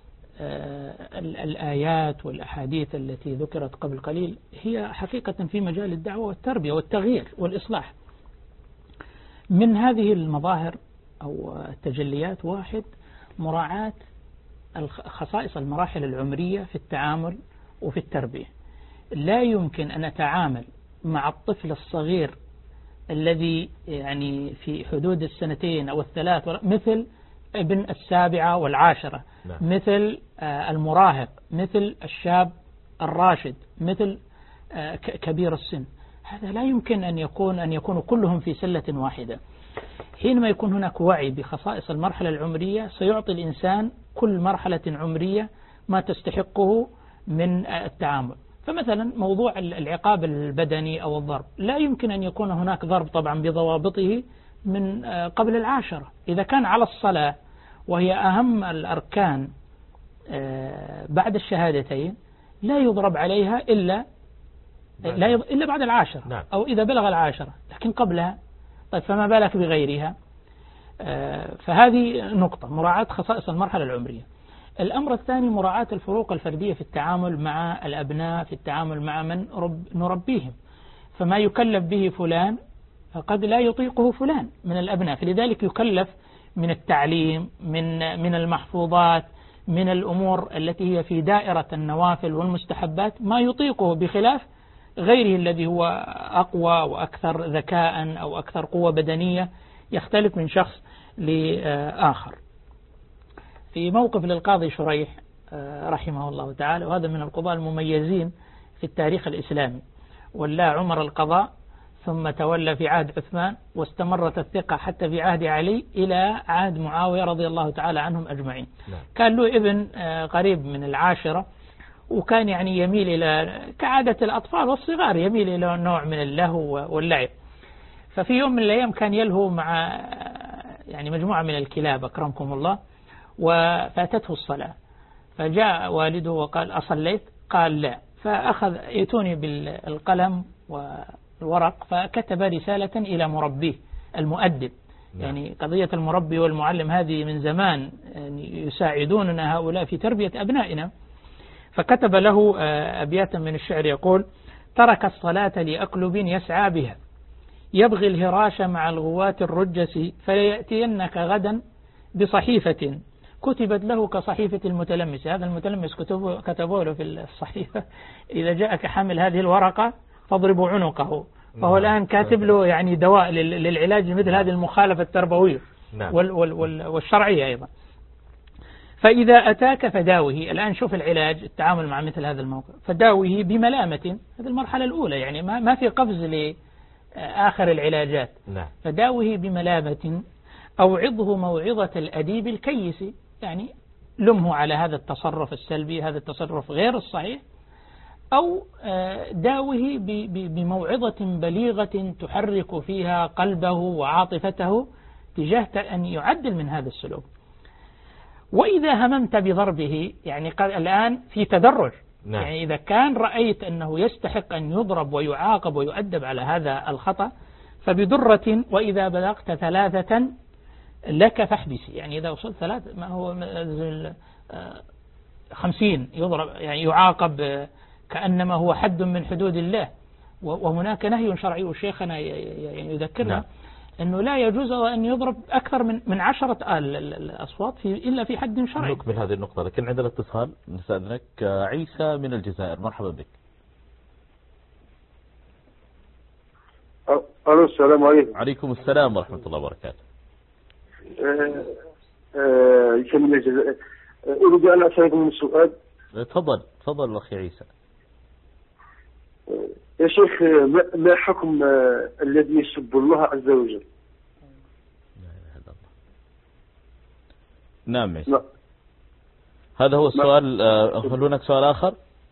الآيات والأحاديث التي ذكرت قبل قليل هي حقيقة في مجال الدعوة والتربية والتغيير والإصلاح. من هذه المظاهر أو التجليات: واحد، مراعاة خصائص المراحل العمرية في التعامل وفي التربية. لا يمكن أن أتعامل مع الطفل الصغير الذي يعني في حدود السنتين أو الثلاث مثل ابن 7 والعاشرة. نعم. مثل المراهق، مثل الشاب الراشد، مثل كبير السن. هذا لا يمكن أن يكونوا كلهم في سلة واحدة. حينما يكون هناك وعي بخصائص المرحلة العمرية سيعطي الإنسان كل مرحلة عمرية ما تستحقه من التعامل. فمثلا موضوع العقاب البدني أو الضرب، لا يمكن أن يكون هناك ضرب طبعا بضوابطه من قبل العاشرة. إذا كان على الصلاة وهي أهم الأركان بعد الشهادتين لا يضرب عليها إلا بعد العاشرة. نعم. أو إذا بلغ العاشرة، لكن قبلها طيب فما بالك بغيرها. فهذه نقطة، مراعاة خصائص المرحلة العمرية. الأمر الثاني: مراعاة الفروق الفردية في التعامل مع الأبناء، في التعامل مع من نربيهم. فما يكلف به فلان قد لا يطيقه فلان من الأبناء، فلذلك يكلف من التعليم، من المحفوظات، من الأمور التي هي في دائرة النوافل والمستحبات ما يطيقه، بخلاف غيره الذي هو أقوى وأكثر ذكاء أو أكثر قوة بدنية، يختلف من شخص لآخر. في موقف للقاضي شريح رحمه الله تعالى، وهذا من القضاة المميزين في التاريخ الإسلامي، ولا عمر القضاء ثم تولى في عهد عثمان، واستمرت الثقة حتى في عهد علي إلى عهد معاوية رضي الله تعالى عنهم أجمعين. كان له ابن قريب من العاشرة، وكان يعني يميل إلى كعادة الأطفال والصغار يميل إلى نوع من اللهو واللعب. ففي يوم من الأيام كان يلهو مع يعني مجموعة من الكلاب أكرمكم الله، وفاتته الصلاة، فجاء والده وقال: أصليت؟ قال: لا. فأخذ يتوني بالقلم والورق فكتب رسالة إلى مربيه المؤدب. يعني قضية المربي والمعلم هذه من زمان يعني يساعدوننا هؤلاء في تربية أبنائنا. فكتب له أبياتا من الشعر يقول: ترك الصلاة لأكلب يسعى بها، يبغي الهراش مع الغواة الرجس، فليأتينك غدا بصحيفة كتبت له كصحيفة المتلمس. هذا المتلمس كتبوا له في الصحيفة: إذا جاءك حامل هذه الورقة فاضربوا عنقه. فهو الآن كاتب له يعني دواء للعلاج مثل هذه المخالفة التربوية والشرعية أيضا. فإذا أتاك فداوه. الآن شوف العلاج، التعامل مع مثل هذا الموقف: فداوه بملامة. هذه المرحلة الأولى، يعني ما في قفز لآخر العلاجات. فداوه بملامة، أوعظه موعظة الأديب الكيس. يعني لمه على هذا التصرف السلبي، هذا التصرف غير الصحيح، أو داوه بموعظة بليغة تحرك فيها قلبه وعاطفته تجاه أن يعدل من هذا السلوك. وإذا هممت بضربه يعني الآن في تدرج. نعم. يعني إذا كان رأيت أنه يستحق أن يضرب ويعاقب ويؤدب على هذا الخطأ فبدرة، وإذا بلغت 3 لك فاحبسي. يعني إذا وصلت 3 ما هو 50 يضرب، يعني يعاقب كأنما هو حد من حدود الله. وهناك نهي شرعي، وشيخنا يعني يذكرنا نعم. أنه لا يجوز أن يضرب أكثر من 10 الأصوات إلا في حد شرعي. نكمل هذه النقطة، لكن عندنا اتصال نستأذنك. عيسى من الجزائر، مرحبا بك. ألو، السلام عليكم. عليكم السلام ورحمة الله وبركاته. عيسى من الجزائر. أريد أن أسألكم سؤال. تفضل أخي عيسى. يا شيخ، ما حكم الذي يسب الله عز وجل؟ نعم عيسى. لا. هذا هو السؤال. هل هناك سؤال آخر؟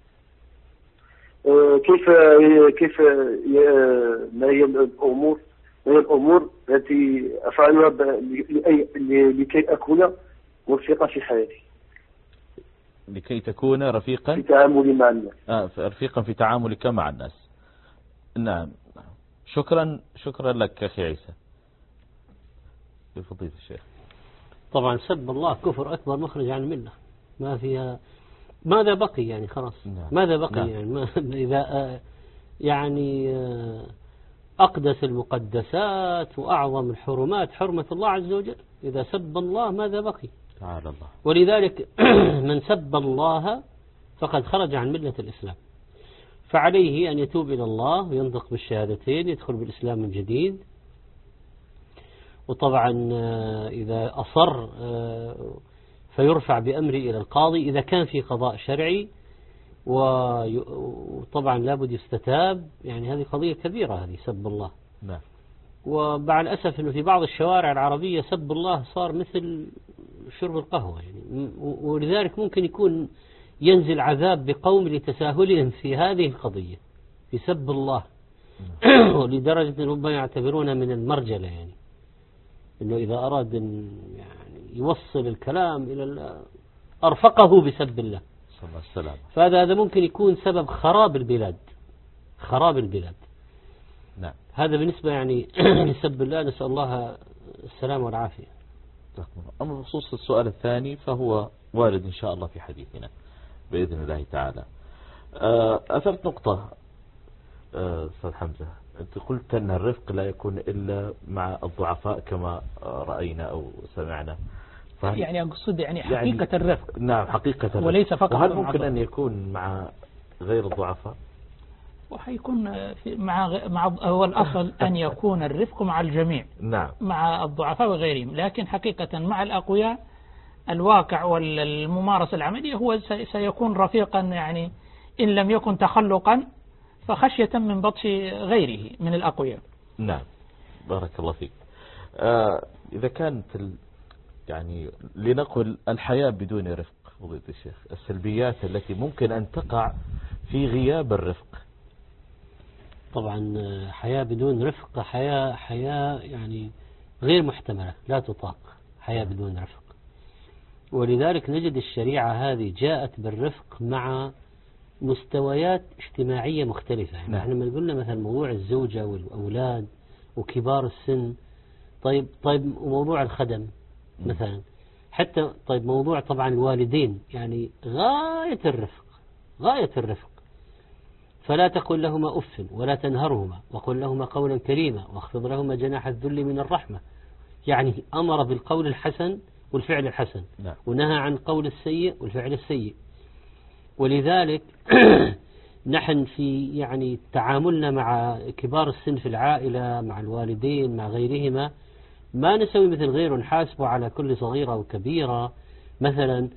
كيف ما هي الأمور التي أفعلها لكي أكون مرفقا في حياتي، لكي تكون رفيقا في تعاملي مع الناس. رفيقا في تعاملك مع الناس. نعم. شكرا لك أخي عيسى. بفضيلة الشيخ. طبعا سب الله كفر أكبر مخرج عن الملة، ما فيها. ماذا بقي يعني؟ خلاص. نعم. ماذا بقي؟ نعم. يعني إذا يعني أقدس المقدسات وأعظم الحرمات حرمة الله عز وجل، إذا سب الله ماذا بقي؟ تعالى الله. ولذلك من سب الله فقد خرج عن ملة الإسلام، فعليه أن يتوب إلى الله وينطق بالشهادتين، يدخل بالإسلام من جديد. وطبعا إذا أصر فيرفع بأمري إلى القاضي إذا كان في قضاء شرعي، وطبعا لابد يستتاب. يعني هذه قضية كبيرة، هذه سب الله. نعم. ومع الأسف أنه في بعض الشوارع العربية سب الله صار مثل شرب القهوة يعني. ولذلك ممكن يكون ينزل عذاب بقوم لتساهلهم في هذه القضية، في سب الله. ولدرجة أن ربما يعتبرونها من المرجلة، يعني أنه إذا أراد أن يعني يوصل الكلام إلى أرفقه بسب الله. صلى الله عليه وسلم. فهذا ممكن يكون سبب خراب البلاد. نعم. هذا بالنسبة يعني لسب الله، نسأل الله السلامة والعافية. أما بخصوص السؤال الثاني فهو وارد إن شاء الله في حديثنا بإذن الله تعالى. أثرت نقطة أستاذ حمزة، أنت قلت أن الرفق لا يكون إلا مع الضعفاء كما رأينا أو سمعنا. يعني أقصد يعني حقيقة الرفق. نعم، حقيقة الرفق. وليس فقط. وهل ممكن أن يكون مع غير الضعفاء؟ وحيكون مع هو الأصل أن يكون الرفق مع الجميع. نعم. مع الضعفاء وغيرهم، لكن حقيقة مع الأقوياء الواقع والممارسة العملية هو سيكون رفيقا، يعني إن لم يكن تخلقا فخشية من بطش غيره من الأقوياء. نعم، بارك الله فيك. إذا كانت يعني لنقل الحياة بدون رفق فضيلة الشيخ، السلبيات التي ممكن أن تقع في غياب الرفق. طبعا حياة بدون رفق حياة يعني غير محتملة، لا تطاق حياة بدون رفق. ولذلك نجد الشريعة هذه جاءت بالرفق مع مستويات اجتماعية مختلفة. يعني احنا لما قلنا مثلا موضوع الزوجة والأولاد وكبار السن، طيب وموضوع الخدم مثلا، حتى طيب موضوع طبعا الوالدين، يعني غاية الرفق. فلا تقل لهما أف ولا تنهرهما وقل لهما قولا كريما واخفض لهما جناح الذل من الرحمة. يعني أمر بالقول الحسن والفعل الحسن، ونهى عن قول السيء والفعل السيء. ولذلك نحن في يعني تعاملنا مع كبار السن في العائلة، مع الوالدين، مع غيرهما، ما نسوي مثل غيره نحاسبه على كل صغيرة وكبيرة مثلا.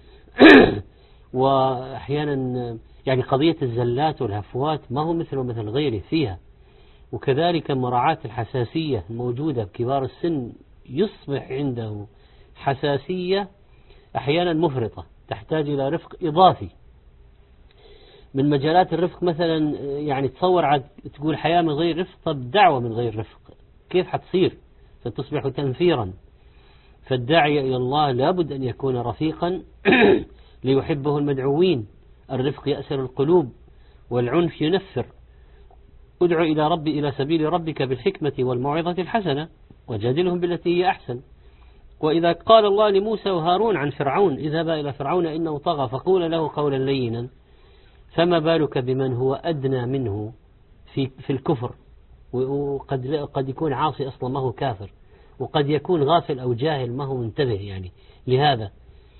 وأحيانا يعني قضية الزلات والهفوات ما هو مثل غيره فيها. وكذلك مراعاة الحساسية الموجودة بكبار السن، يصبح عنده حساسية أحيانا مفرطة تحتاج إلى رفق إضافي. من مجالات الرفق مثلا يعني تصور تقول حياة من غير رفق، طب دعوة من غير رفق كيف حتصير؟ ستصبح تنفيرا. فالداعي إلى الله لابد أن يكون رفيقا ليحبه المدعوين. الرفق يأسر القلوب والعنف ينفر. ادع إلى سبيل ربك بالحكمة والموعظة الحسنة وجادلهم بالتي هي أحسن. وإذا قال الله لموسى وهارون عن فرعون اذهبا إلى فرعون إنه طغى فقول له قولا لينا، فما بالك بمن هو أدنى منه في الكفر، وقد يكون عاصي أصلا ما هو كافر، وقد يكون غافل أو جاهل ما هو منتبه يعني لهذا.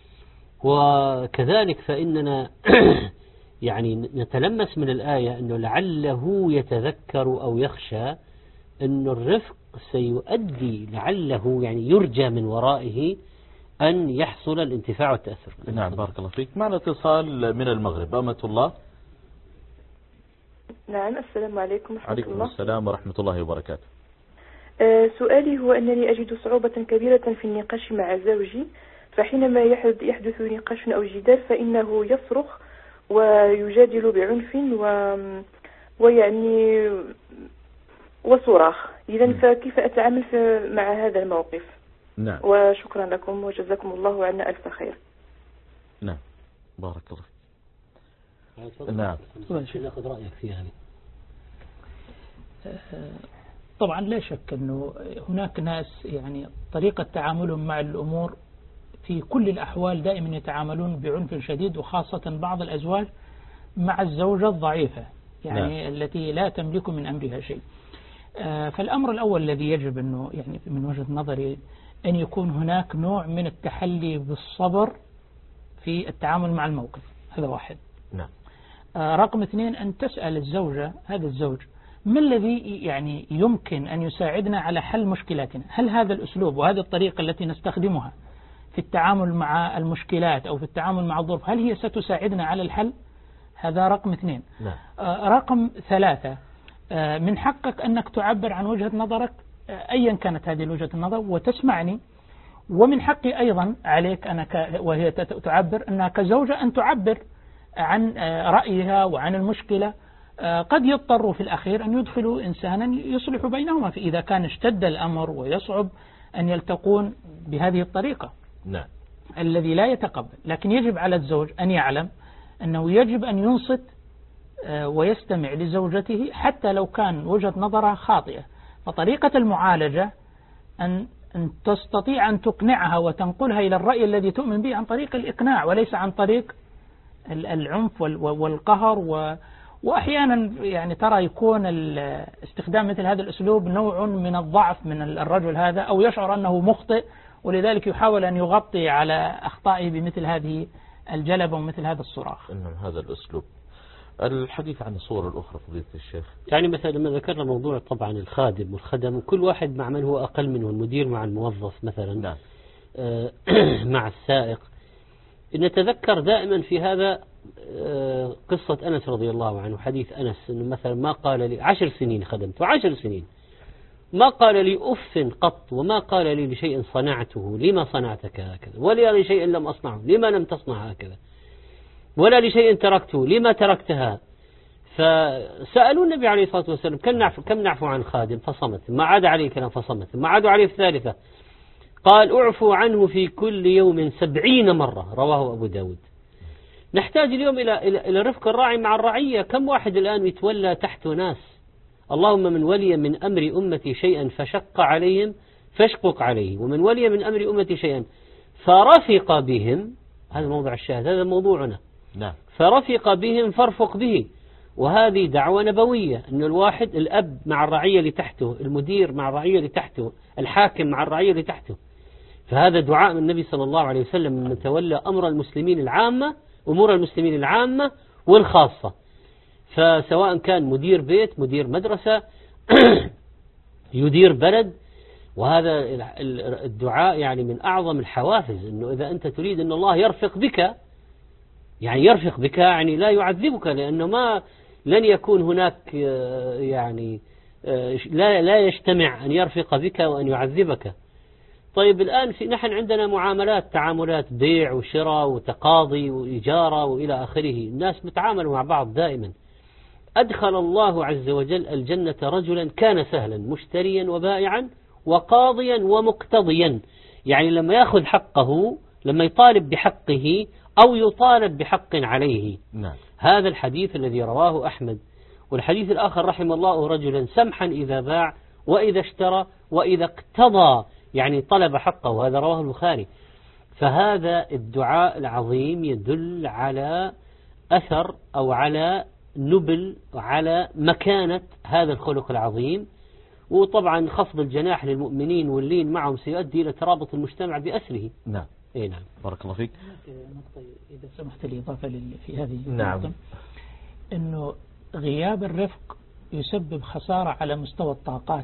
وكذلك فإننا يعني نتلمس من الآية أنه لعله يتذكر أو يخشى، أن الرفق سيؤدي لعله يعني يرجى من ورائه أن يحصل الانتفاع والتأثر. نعم بارك الله فيك. معنا اتصال من المغرب. أمة الله. نعم السلام عليكم ورحمة الله. عليكم السلام ورحمة الله وبركاته. سؤالي هو أنني أجد صعوبة كبيرة في النقاش مع زوجي، فحينما يحدث نقاش أو جدال فإنه يصرخ ويجادل بعنف ويعني وصراخ. إذن فكيف أتعامل مع هذا الموقف؟ نعم. وشكرا لكم وجزاكم الله عنا ألف خير. نعم بارك الله فيك. نعم ناخذ رأيك في هذه. طبعا لا شك أنه هناك ناس يعني طريقة تعاملهم مع الأمور في كل الأحوال دائما يتعاملون بعنف شديد، وخاصة بعض الأزواج مع الزوجة الضعيفة يعني التي لا تملك من أمرها شيء. فالأمر الأول الذي يجب أنه يعني من وجهة نظري أن يكون هناك نوع من التحلي بالصبر في التعامل مع الموقف. هذا واحد. نعم. رقم 2 أن تسأل الزوجة هذا الزوج ما الذي يعني يمكن أن يساعدنا على حل مشكلاتنا؟ هل هذا الأسلوب وهذه الطريقة التي نستخدمها في التعامل مع المشكلات أو في التعامل مع الظروف هل هي ستساعدنا على الحل؟ هذا رقم 2. نعم. رقم 3 من حقك أنك تعبر عن وجهة نظرك أيا كانت هذه وجهة النظر وتسمعني، ومن حقي أيضا عليك أنا وهي تعبر أنها كزوجة أن تعبر عن رأيها وعن المشكلة. قد يضطروا في الأخير أن يدخلوا إنسانا يصلح بينهما إذا كان اشتد الأمر ويصعب أن يلتقون بهذه الطريقة. نعم. الذي لا يتقبل، لكن يجب على الزوج أن يعلم أنه يجب أن ينصت ويستمع لزوجته حتى لو كان وجهة نظرها خاطئة. فطريقة المعالجة أن تستطيع أن تقنعها وتنقلها إلى الرأي الذي تؤمن به عن طريق الإقناع وليس عن طريق العنف والقهر. وأحيانا يعني ترى يكون استخدام مثل هذا الأسلوب نوع من الضعف من الرجل هذا، أو يشعر أنه مخطئ ولذلك يحاول أن يغطي على أخطائه بمثل هذه الجلبة ومثل هذا الصراخ. هذا الأسلوب. الحديث عن الصور الأخرى فضيلة الشيخ. يعني مثلا لما ذكرنا موضوع طبعا الخادم والخدم وكل واحد مع من هو أقل منه، المدير مع الموظف مثلا. نعم. مع السائق. نتذكر دائما في هذا قصة أنس رضي الله عنه، حديث أنس إنه مثلا ما قال لي 10 سنين خدمت 10 سنين ما قال لي أف قط، وما قال لي لشيء صنعته لما صنعتك هكذا، ولا لشيء لم أصنعه لما لم تصنع هكذا، ولا لشيء تركته لما تركتها. فسألوا النبي عليه الصلاة والسلام كم نعفو عن خادم فصمت، ما عاد عليه كلام فصمت، ما عادوا عليه في الثالثة قال أعفو عنه في كل يوم 70 مرة، رواه أبو داود. نحتاج اليوم إلى رفق الراعي مع الرعية. كم واحد الآن يتولى تحته ناس، اللهم من ولي من أمر أمتي شيئا فشق عليهم فاشقق عليه، ومن ولي من أمر أمتي شيئا فرفق بهم، هذا موضوع الشاهد، هذا موضوعنا. نعم. فرفق بهم فارفق به. وهذه دعوة نبوية، أن الواحد الأب مع الرعية اللي تحته، المدير مع الرعية اللي تحته، الحاكم مع الرعية اللي تحته. فهذا دعاء من النبي صلى الله عليه وسلم من تولى أمر المسلمين العامة، أمور المسلمين العامة والخاصة. فسواء كان مدير بيت، مدير مدرسة، يدير بلد. وهذا الدعاء يعني من أعظم الحوافز، أنه إذا أنت تريد أن الله يرفق بك، يعني يرفق بك يعني لا يعذبك، لأنه ما لن يكون هناك يعني لا يجتمع أن يرفق بك وأن يعذبك. طيب الآن نحن عندنا تعاملات بيع وشراء وتقاضي وإجارة وإلى آخره، الناس بتعاملوا مع بعض دائما. أدخل الله عز وجل الجنة رجلا كان سهلا مشتريا وبائعا وقاضيا ومقتضيا، يعني لما يأخذ حقه، لما يطالب بحقه أو يطالب بحق عليه. نعم. هذا الحديث الذي رواه أحمد. والحديث الآخر: رحم الله رجلا سمحا إذا باع وإذا اشترى وإذا اقتضى، يعني طلب حقه. هذا رواه البخاري. فهذا الدعاء العظيم يدل على أثر أو على نبل وعلى مكانة هذا الخلق العظيم. وطبعا خفض الجناح للمؤمنين واللين معهم سيؤدي إلى ترابط المجتمع بأسره. نعم. اي نعم. بارك الله فيك. نقطة إذا سمحت لي إضافة في هذه نعم. النقطة، إنه غياب الرفق يسبب خسارة على مستوى الطاقات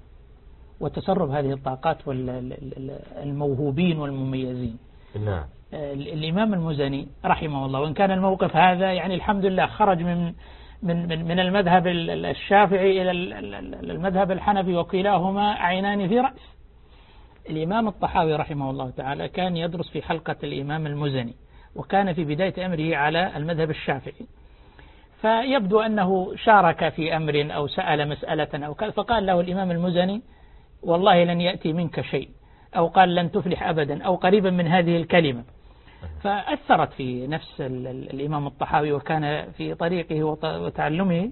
وتسرب هذه الطاقات والموهوبين والمميزين. نعم. الإمام المزني رحمه الله، وإن كان الموقف هذا يعني الحمد لله خرج من المذهب الشافعي إلى المذهب الحنفي، وكلاهما عينان في رأس. الإمام الطحاوي رحمه الله تعالى كان يدرس في حلقة الإمام المزني، وكان في بداية أمره على المذهب الشافعي، فيبدو أنه شارك في أمر أو سأل مسألة أو كذا، فقال له الإمام المزني: والله لن يأتي منك شيء، أو قال: لن تفلح أبدا، أو قريبا من هذه الكلمة. فأثرت في نفس الإمام الطحاوي، وكان في طريقه وتعلمه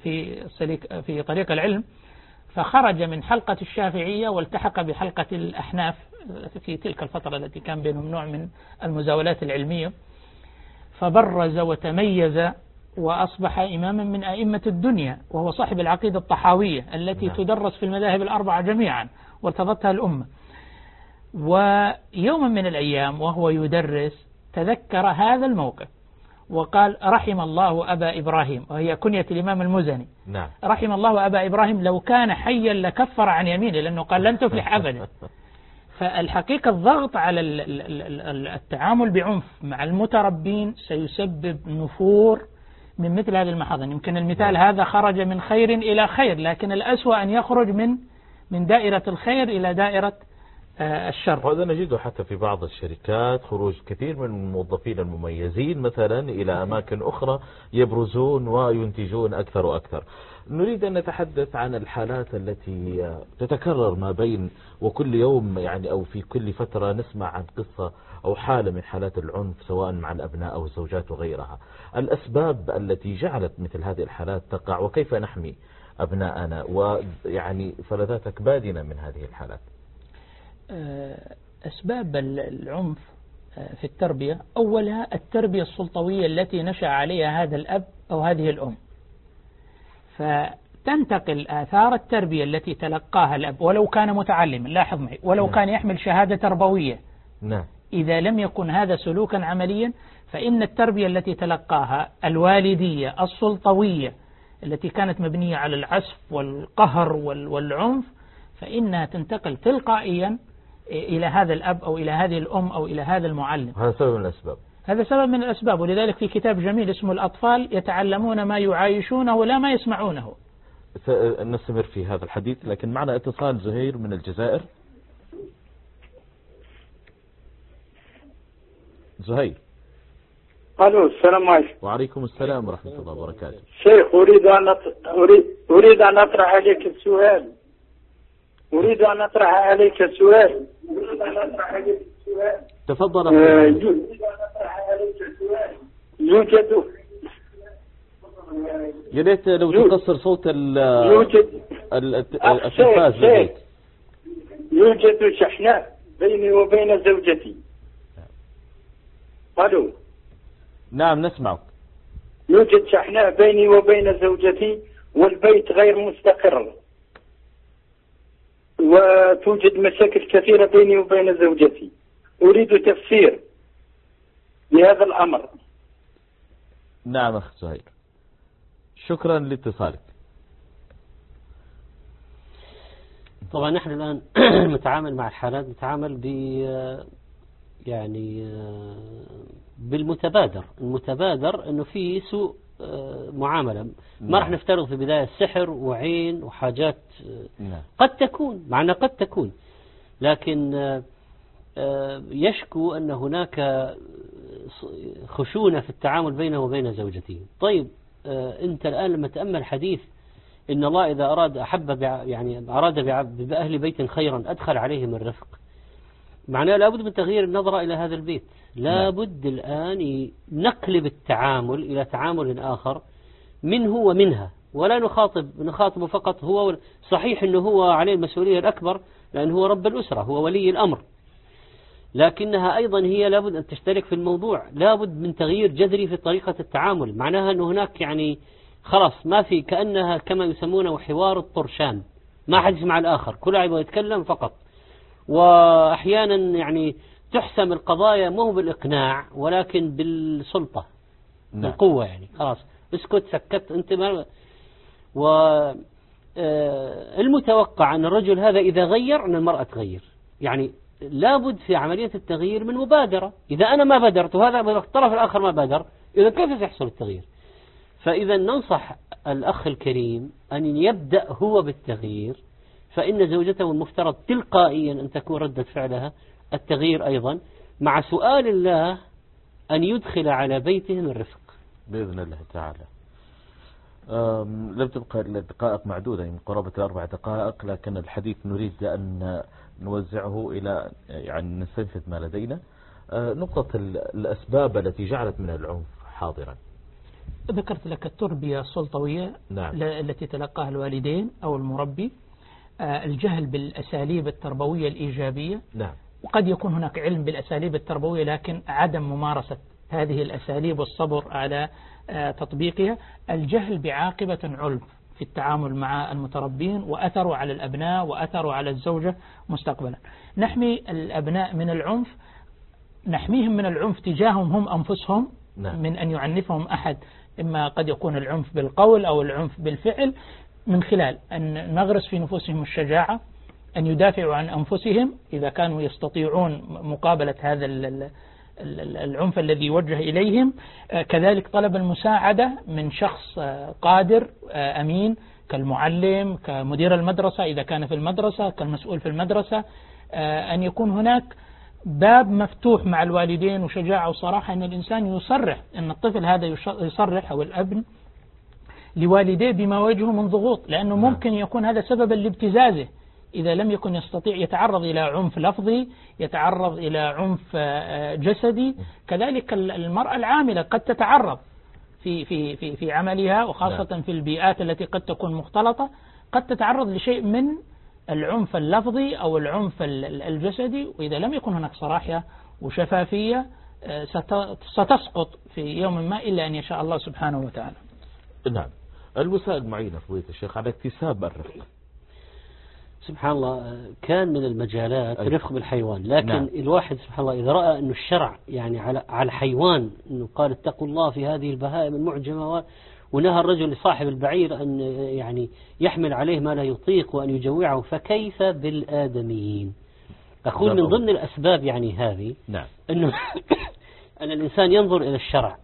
في طريق العلم، فخرج من حلقة الشافعية والتحق بحلقة الأحناف في تلك الفترة التي كان بينهم نوع من المزاولات العلمية، فبرز وتميز وأصبح إماما من أئمة الدنيا، وهو صاحب العقيدة الطحاوية التي تدرس في المذاهب الأربعة جميعا وارتضتها الأمة. ويوما من الأيام وهو يدرس تذكر هذا الموقف وقال: رحم الله أبا إبراهيم، وهي كنية الإمام المزني. نعم. رحم الله أبا إبراهيم لو كان حيا لكفر عن يمينه، لأنه قال: لن تفلح أبدا. فالحقيقة الضغط على التعامل بعنف مع المتربين سيسبب نفور من مثل هذه المحاضن. يمكن المثال هذا خرج من خير إلى خير، لكن الأسوأ أن يخرج من دائرة الخير إلى دائرة الشر. وهذا نجده حتى في بعض الشركات، خروج كثير من الموظفين المميزين مثلا إلى أماكن أخرى يبرزون وينتجون أكثر وأكثر. نريد أن نتحدث عن الحالات التي تتكرر ما بين وكل يوم، يعني أو في كل فترة نسمع عن قصة أو حالة من حالات العنف سواء مع الأبناء أو الزوجات وغيرها. الأسباب التي جعلت مثل هذه الحالات تقع، وكيف نحمي أبناءنا، ويعني فلذاتك بادنا من هذه الحالات. أسباب العنف في التربية، أولها التربية السلطوية التي نشأ عليها هذا الأب أو هذه الأم، فتنتقل آثار التربية التي تلقاها الأب ولو كان متعلما، لاحظ معي، ولو كان يحمل شهادة تربوية، إذا لم يكن هذا سلوكا عمليا، فإن التربية التي تلقاها الوالدية السلطوية التي كانت مبنية على العسف والقهر والعنف، فإنها تنتقل تلقائيا إلى هذا الأب أو إلى هذه الأم أو إلى هذا المعلم. هذا سبب من الأسباب. هذا سبب من الأسباب، ولذلك في كتاب جميل اسمه الأطفال يتعلمون ما يعايشونه لا ما يسمعونه. نستمر في هذا الحديث، لكن معنا اتصال زهير من الجزائر. زهير. الو، السلام عليكم. وعليكم السلام ورحمة الله وبركاته. شيخ، أريد أن أطرح عليك السؤال. تفضل. يوجد، يا ريت لو تقصر صوت التلفاز. يوجد شحناء بيني وبين زوجتي. الو. نعم نسمعك. يوجد شحناء بيني وبين زوجتي، والبيت غير مستقر، وتوجد مشاكل كثيرة بيني وبين زوجتي. أريد تفسير لهذا الأمر. نعم أخ زهير، شكرا لاتصالك. طبعا نحن الآن نتعامل مع الحالات، نتعامل بالمتبادر. المتبادر أنه في سوء معاملة، ما راح نفترض في البداية سحر وعين وحاجات قد تكون معنا، قد تكون، لكن يشكو أن هناك خشونة في التعامل بينه وبين زوجته. طيب أنت الآن لما تأمل حديث إن الله إذا أراد أحب أراد بأهل بيت خيرا أدخل عليهم الرفق، معناه لابد من تغيير النظرة إلى هذا البيت. لابد الآن نقلب التعامل إلى تعامل آخر منه ومنها، ولا نخاطب فقط هو. صحيح أنه هو عليه المسؤولية الأكبر لأنه هو رب الأسرة، هو ولي الأمر، لكنها أيضا هي لابد أن تشترك في الموضوع. لابد من تغيير جذري في طريقة التعامل. معناها أنه هناك يعني خلاص ما في، كأنها كما يسمونه حوار الطرشان، ما حد يسمع الآخر، كل واحد يتكلم فقط. وأحيانا يعني تحسم القضايا مو بالإقناع ولكن بالسلطة، بالقوة. يعني خلاص اسكت، سكت أنت ما. والمتوقع أن الرجل هذا إذا غير أن المرأة تغير. يعني لابد في عملية التغيير من مبادرة. إذا أنا ما بادرت وهذا الطرف الآخر ما بادر، إذا كيف سيحصل التغيير؟ فإذا ننصح الأخ الكريم أن يبدأ هو بالتغيير، فإن زوجته المفترض تلقائيا أن تكون ردة فعلها التغيير أيضا، مع سؤال الله أن يدخل على بيتهم الرفق بإذن الله تعالى. لم تبقى الدقائق معدودة، من قرابة 4 دقائق، لكن الحديث نريد أن نوزعه إلى يعني نستنفذ ما لدينا. نقطة الأسباب التي جعلت من العنف حاضرا. ذكرت لك التربية السلطوية. نعم. التي تلقاها الوالدين أو المربي، الجهل بالأساليب التربوية الإيجابية. نعم. وقد يكون هناك علم بالأساليب التربوية لكن عدم ممارسة هذه الأساليب والصبر على تطبيقها. الجهل بعاقبة عنف في التعامل مع المتربين وأثروا على الأبناء وأثروا على الزوجة مستقبلا. نحمي الأبناء من العنف، نحميهم من العنف تجاههم هم أنفسهم. نعم. من أن يعنفهم أحد، إما قد يكون العنف بالقول أو العنف بالفعل، من خلال أن نغرس في نفوسهم الشجاعة، أن يدافعوا عن أنفسهم إذا كانوا يستطيعون مقابلة هذا العنف الذي يوجه إليهم. كذلك طلب المساعدة من شخص قادر أمين، كالمعلم، كمدير المدرسة إذا كان في المدرسة، كالمسؤول في المدرسة. أن يكون هناك باب مفتوح مع الوالدين وشجاعة وصراحة، أن الإنسان يصرح، أن الطفل هذا يصرح أو الابن لوالديه بما واجهه من ضغوط، لأنه ممكن يكون هذا سببا لابتزازه إذا لم يكن يستطيع، يتعرض إلى عنف لفظي، يتعرض إلى عنف جسدي. كذلك المرأة العاملة قد تتعرض في عملها، وخاصة في البيئات التي قد تكون مختلطة، قد تتعرض لشيء من العنف اللفظي أو العنف الجسدي. وإذا لم يكن هناك صراحة وشفافية ستسقط في يوم ما، إلا أن يشاء الله سبحانه وتعالى. نعم. الوسائل معينة فضيلة الشيخ على اكتساب الرفق. سبحان الله، كان من المجالات الرفق بالحيوان، لكن الواحد سبحان الله إذا رأى أن الشرع يعني على الحيوان، أنه قال اتقوا الله في هذه البهائم المعجمة، ونهى الرجل لصاحب البعير أن يعني يحمل عليه ما لا يطيق وأن يجوعه، فكيف بالآدميين؟ أقول من ضمن الأسباب يعني هذه أنه أن الإنسان ينظر إلى الشرع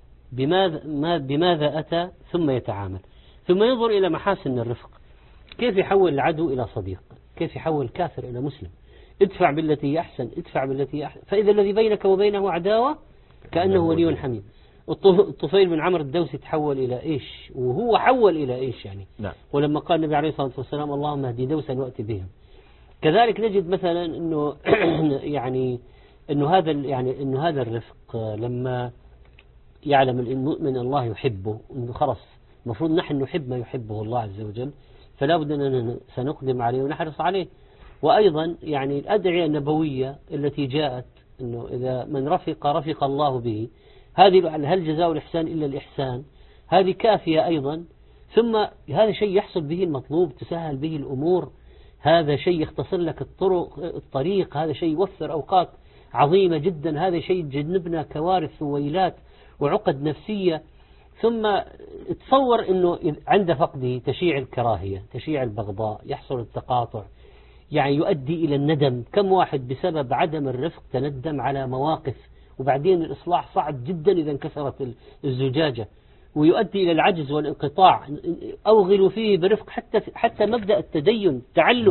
بماذا أتى ثم يتعامل، ثم ينظر إلى محاسن الرفق. كيف يحول العدو إلى صديق، كيف يحول الكافر إلى مسلم. ادفع بالتي أحسن، ادفع بالتي أحسن، فإذا الذي بينك وبينه عداوة كأنه ولي حميم. الطفيل بن عمرو الدوسي تحول إلى إيش، وهو حول إلى إيش يعني. ولما قال النبي عليه الصلاة والسلام اللهم اهدي دوسا وأتي بهم. كذلك نجد مثلا أنه يعني أنه هذا الرفق لما يعلم المؤمن الله يحبه، أنه خلاص المفروض نحن نحب ما يحبه الله عز وجل، فلا بد أننا سنقدم عليه ونحرص عليه. وأيضا يعني الأدعية النبوية التي جاءت أنه إذا من رفق الله به، هذه هل جزاء الإحسان إلا الإحسان، هذه كافية أيضا. ثم هذا شيء يحصل به المطلوب، تسهل به الأمور، هذا شيء يختصر لك الطريق، هذا شيء يوفر أوقات عظيمة جدا، هذا شيء يجنبنا كوارث وويلات وعقد نفسية. ثم تصور أنه عند فقده تشيع الكراهية، تشيع البغضاء، يحصل التقاطع، يعني يؤدي إلى الندم. كم واحد بسبب عدم الرفق تندم على مواقف، وبعدين الإصلاح صعب جدا إذا انكسرت الزجاجة، ويؤدي إلى العجز والانقطاع. أوغلوا فيه برفق، حتى مبدأ التدين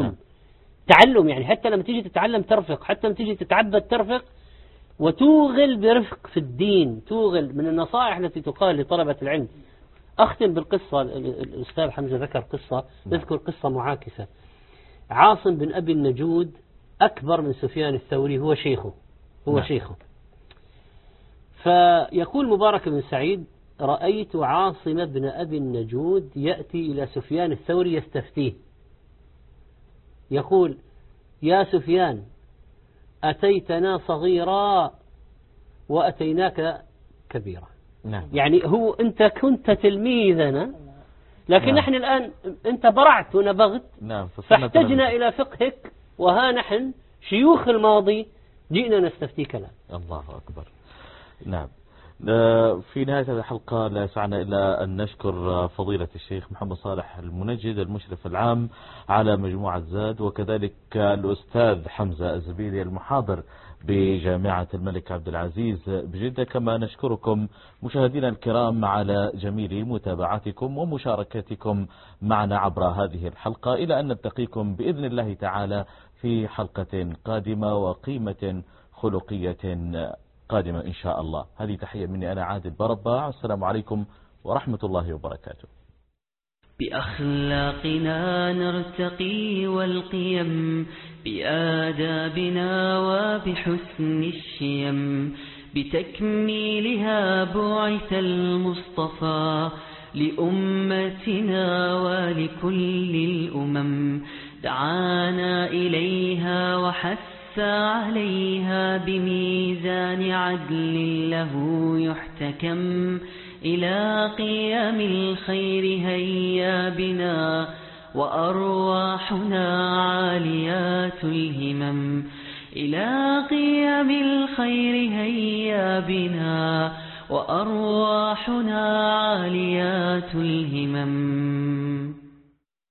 تعلم يعني حتى لما تيجي تتعلم ترفق، حتى لما تيجي تتعبد ترفق، وتوغل برفق في الدين. توغل من النصائح التي تقال لطلبة العلم. أختم بالقصة، الأستاذ حمزة ذكر قصة، نذكر قصة معاكسة. عاصم بن أبي النجود أكبر من سفيان الثوري، هو شيخه. فيقول مبارك بن سعيد: رأيت عاصم بن أبي النجود يأتي إلى سفيان الثوري يستفتيه، يقول: يا سفيان، أتيتنا صغيرا وأتيناك كبيرا. يعني أنت كنت تلميذنا، لكن نحن الآن أنت برعت ونبغت، فاحتجنا إلى فقهك، وها نحن شيوخ الماضي جئنا نستفتيك الآن. الله أكبر. نعم. في نهاية هذه الحلقة لا يسعنا إلا أن نشكر فضيلة الشيخ محمد صالح المنجد المشرف العام على مجموعة زاد، وكذلك الأستاذ حمزة الزبيدي المحاضر بجامعة الملك عبد العزيز بجدة. كما نشكركم مشاهدينا الكرام على جميل متابعتكم ومشاركتكم معنا عبر هذه الحلقة، إلى أن نلتقيكم بإذن الله تعالى في حلقة قادمة وقيمة خلقية قادمة إن شاء الله. هذه تحية مني أنا عادل برباع، السلام عليكم ورحمة الله وبركاته. بأخلاقنا نرتقي والقيم، بآدابنا وبحسن الشيم، بتكميلها بعث المصطفى لأمتنا ولكل الأمم. دعانا إليها وحث عليها بميزان عدل له يحتكم. إلى قيام الخير هيا بنا وأرواحنا عاليات الهمم. إلى قيام الخير هيا بنا وأرواحنا عاليات الهمم.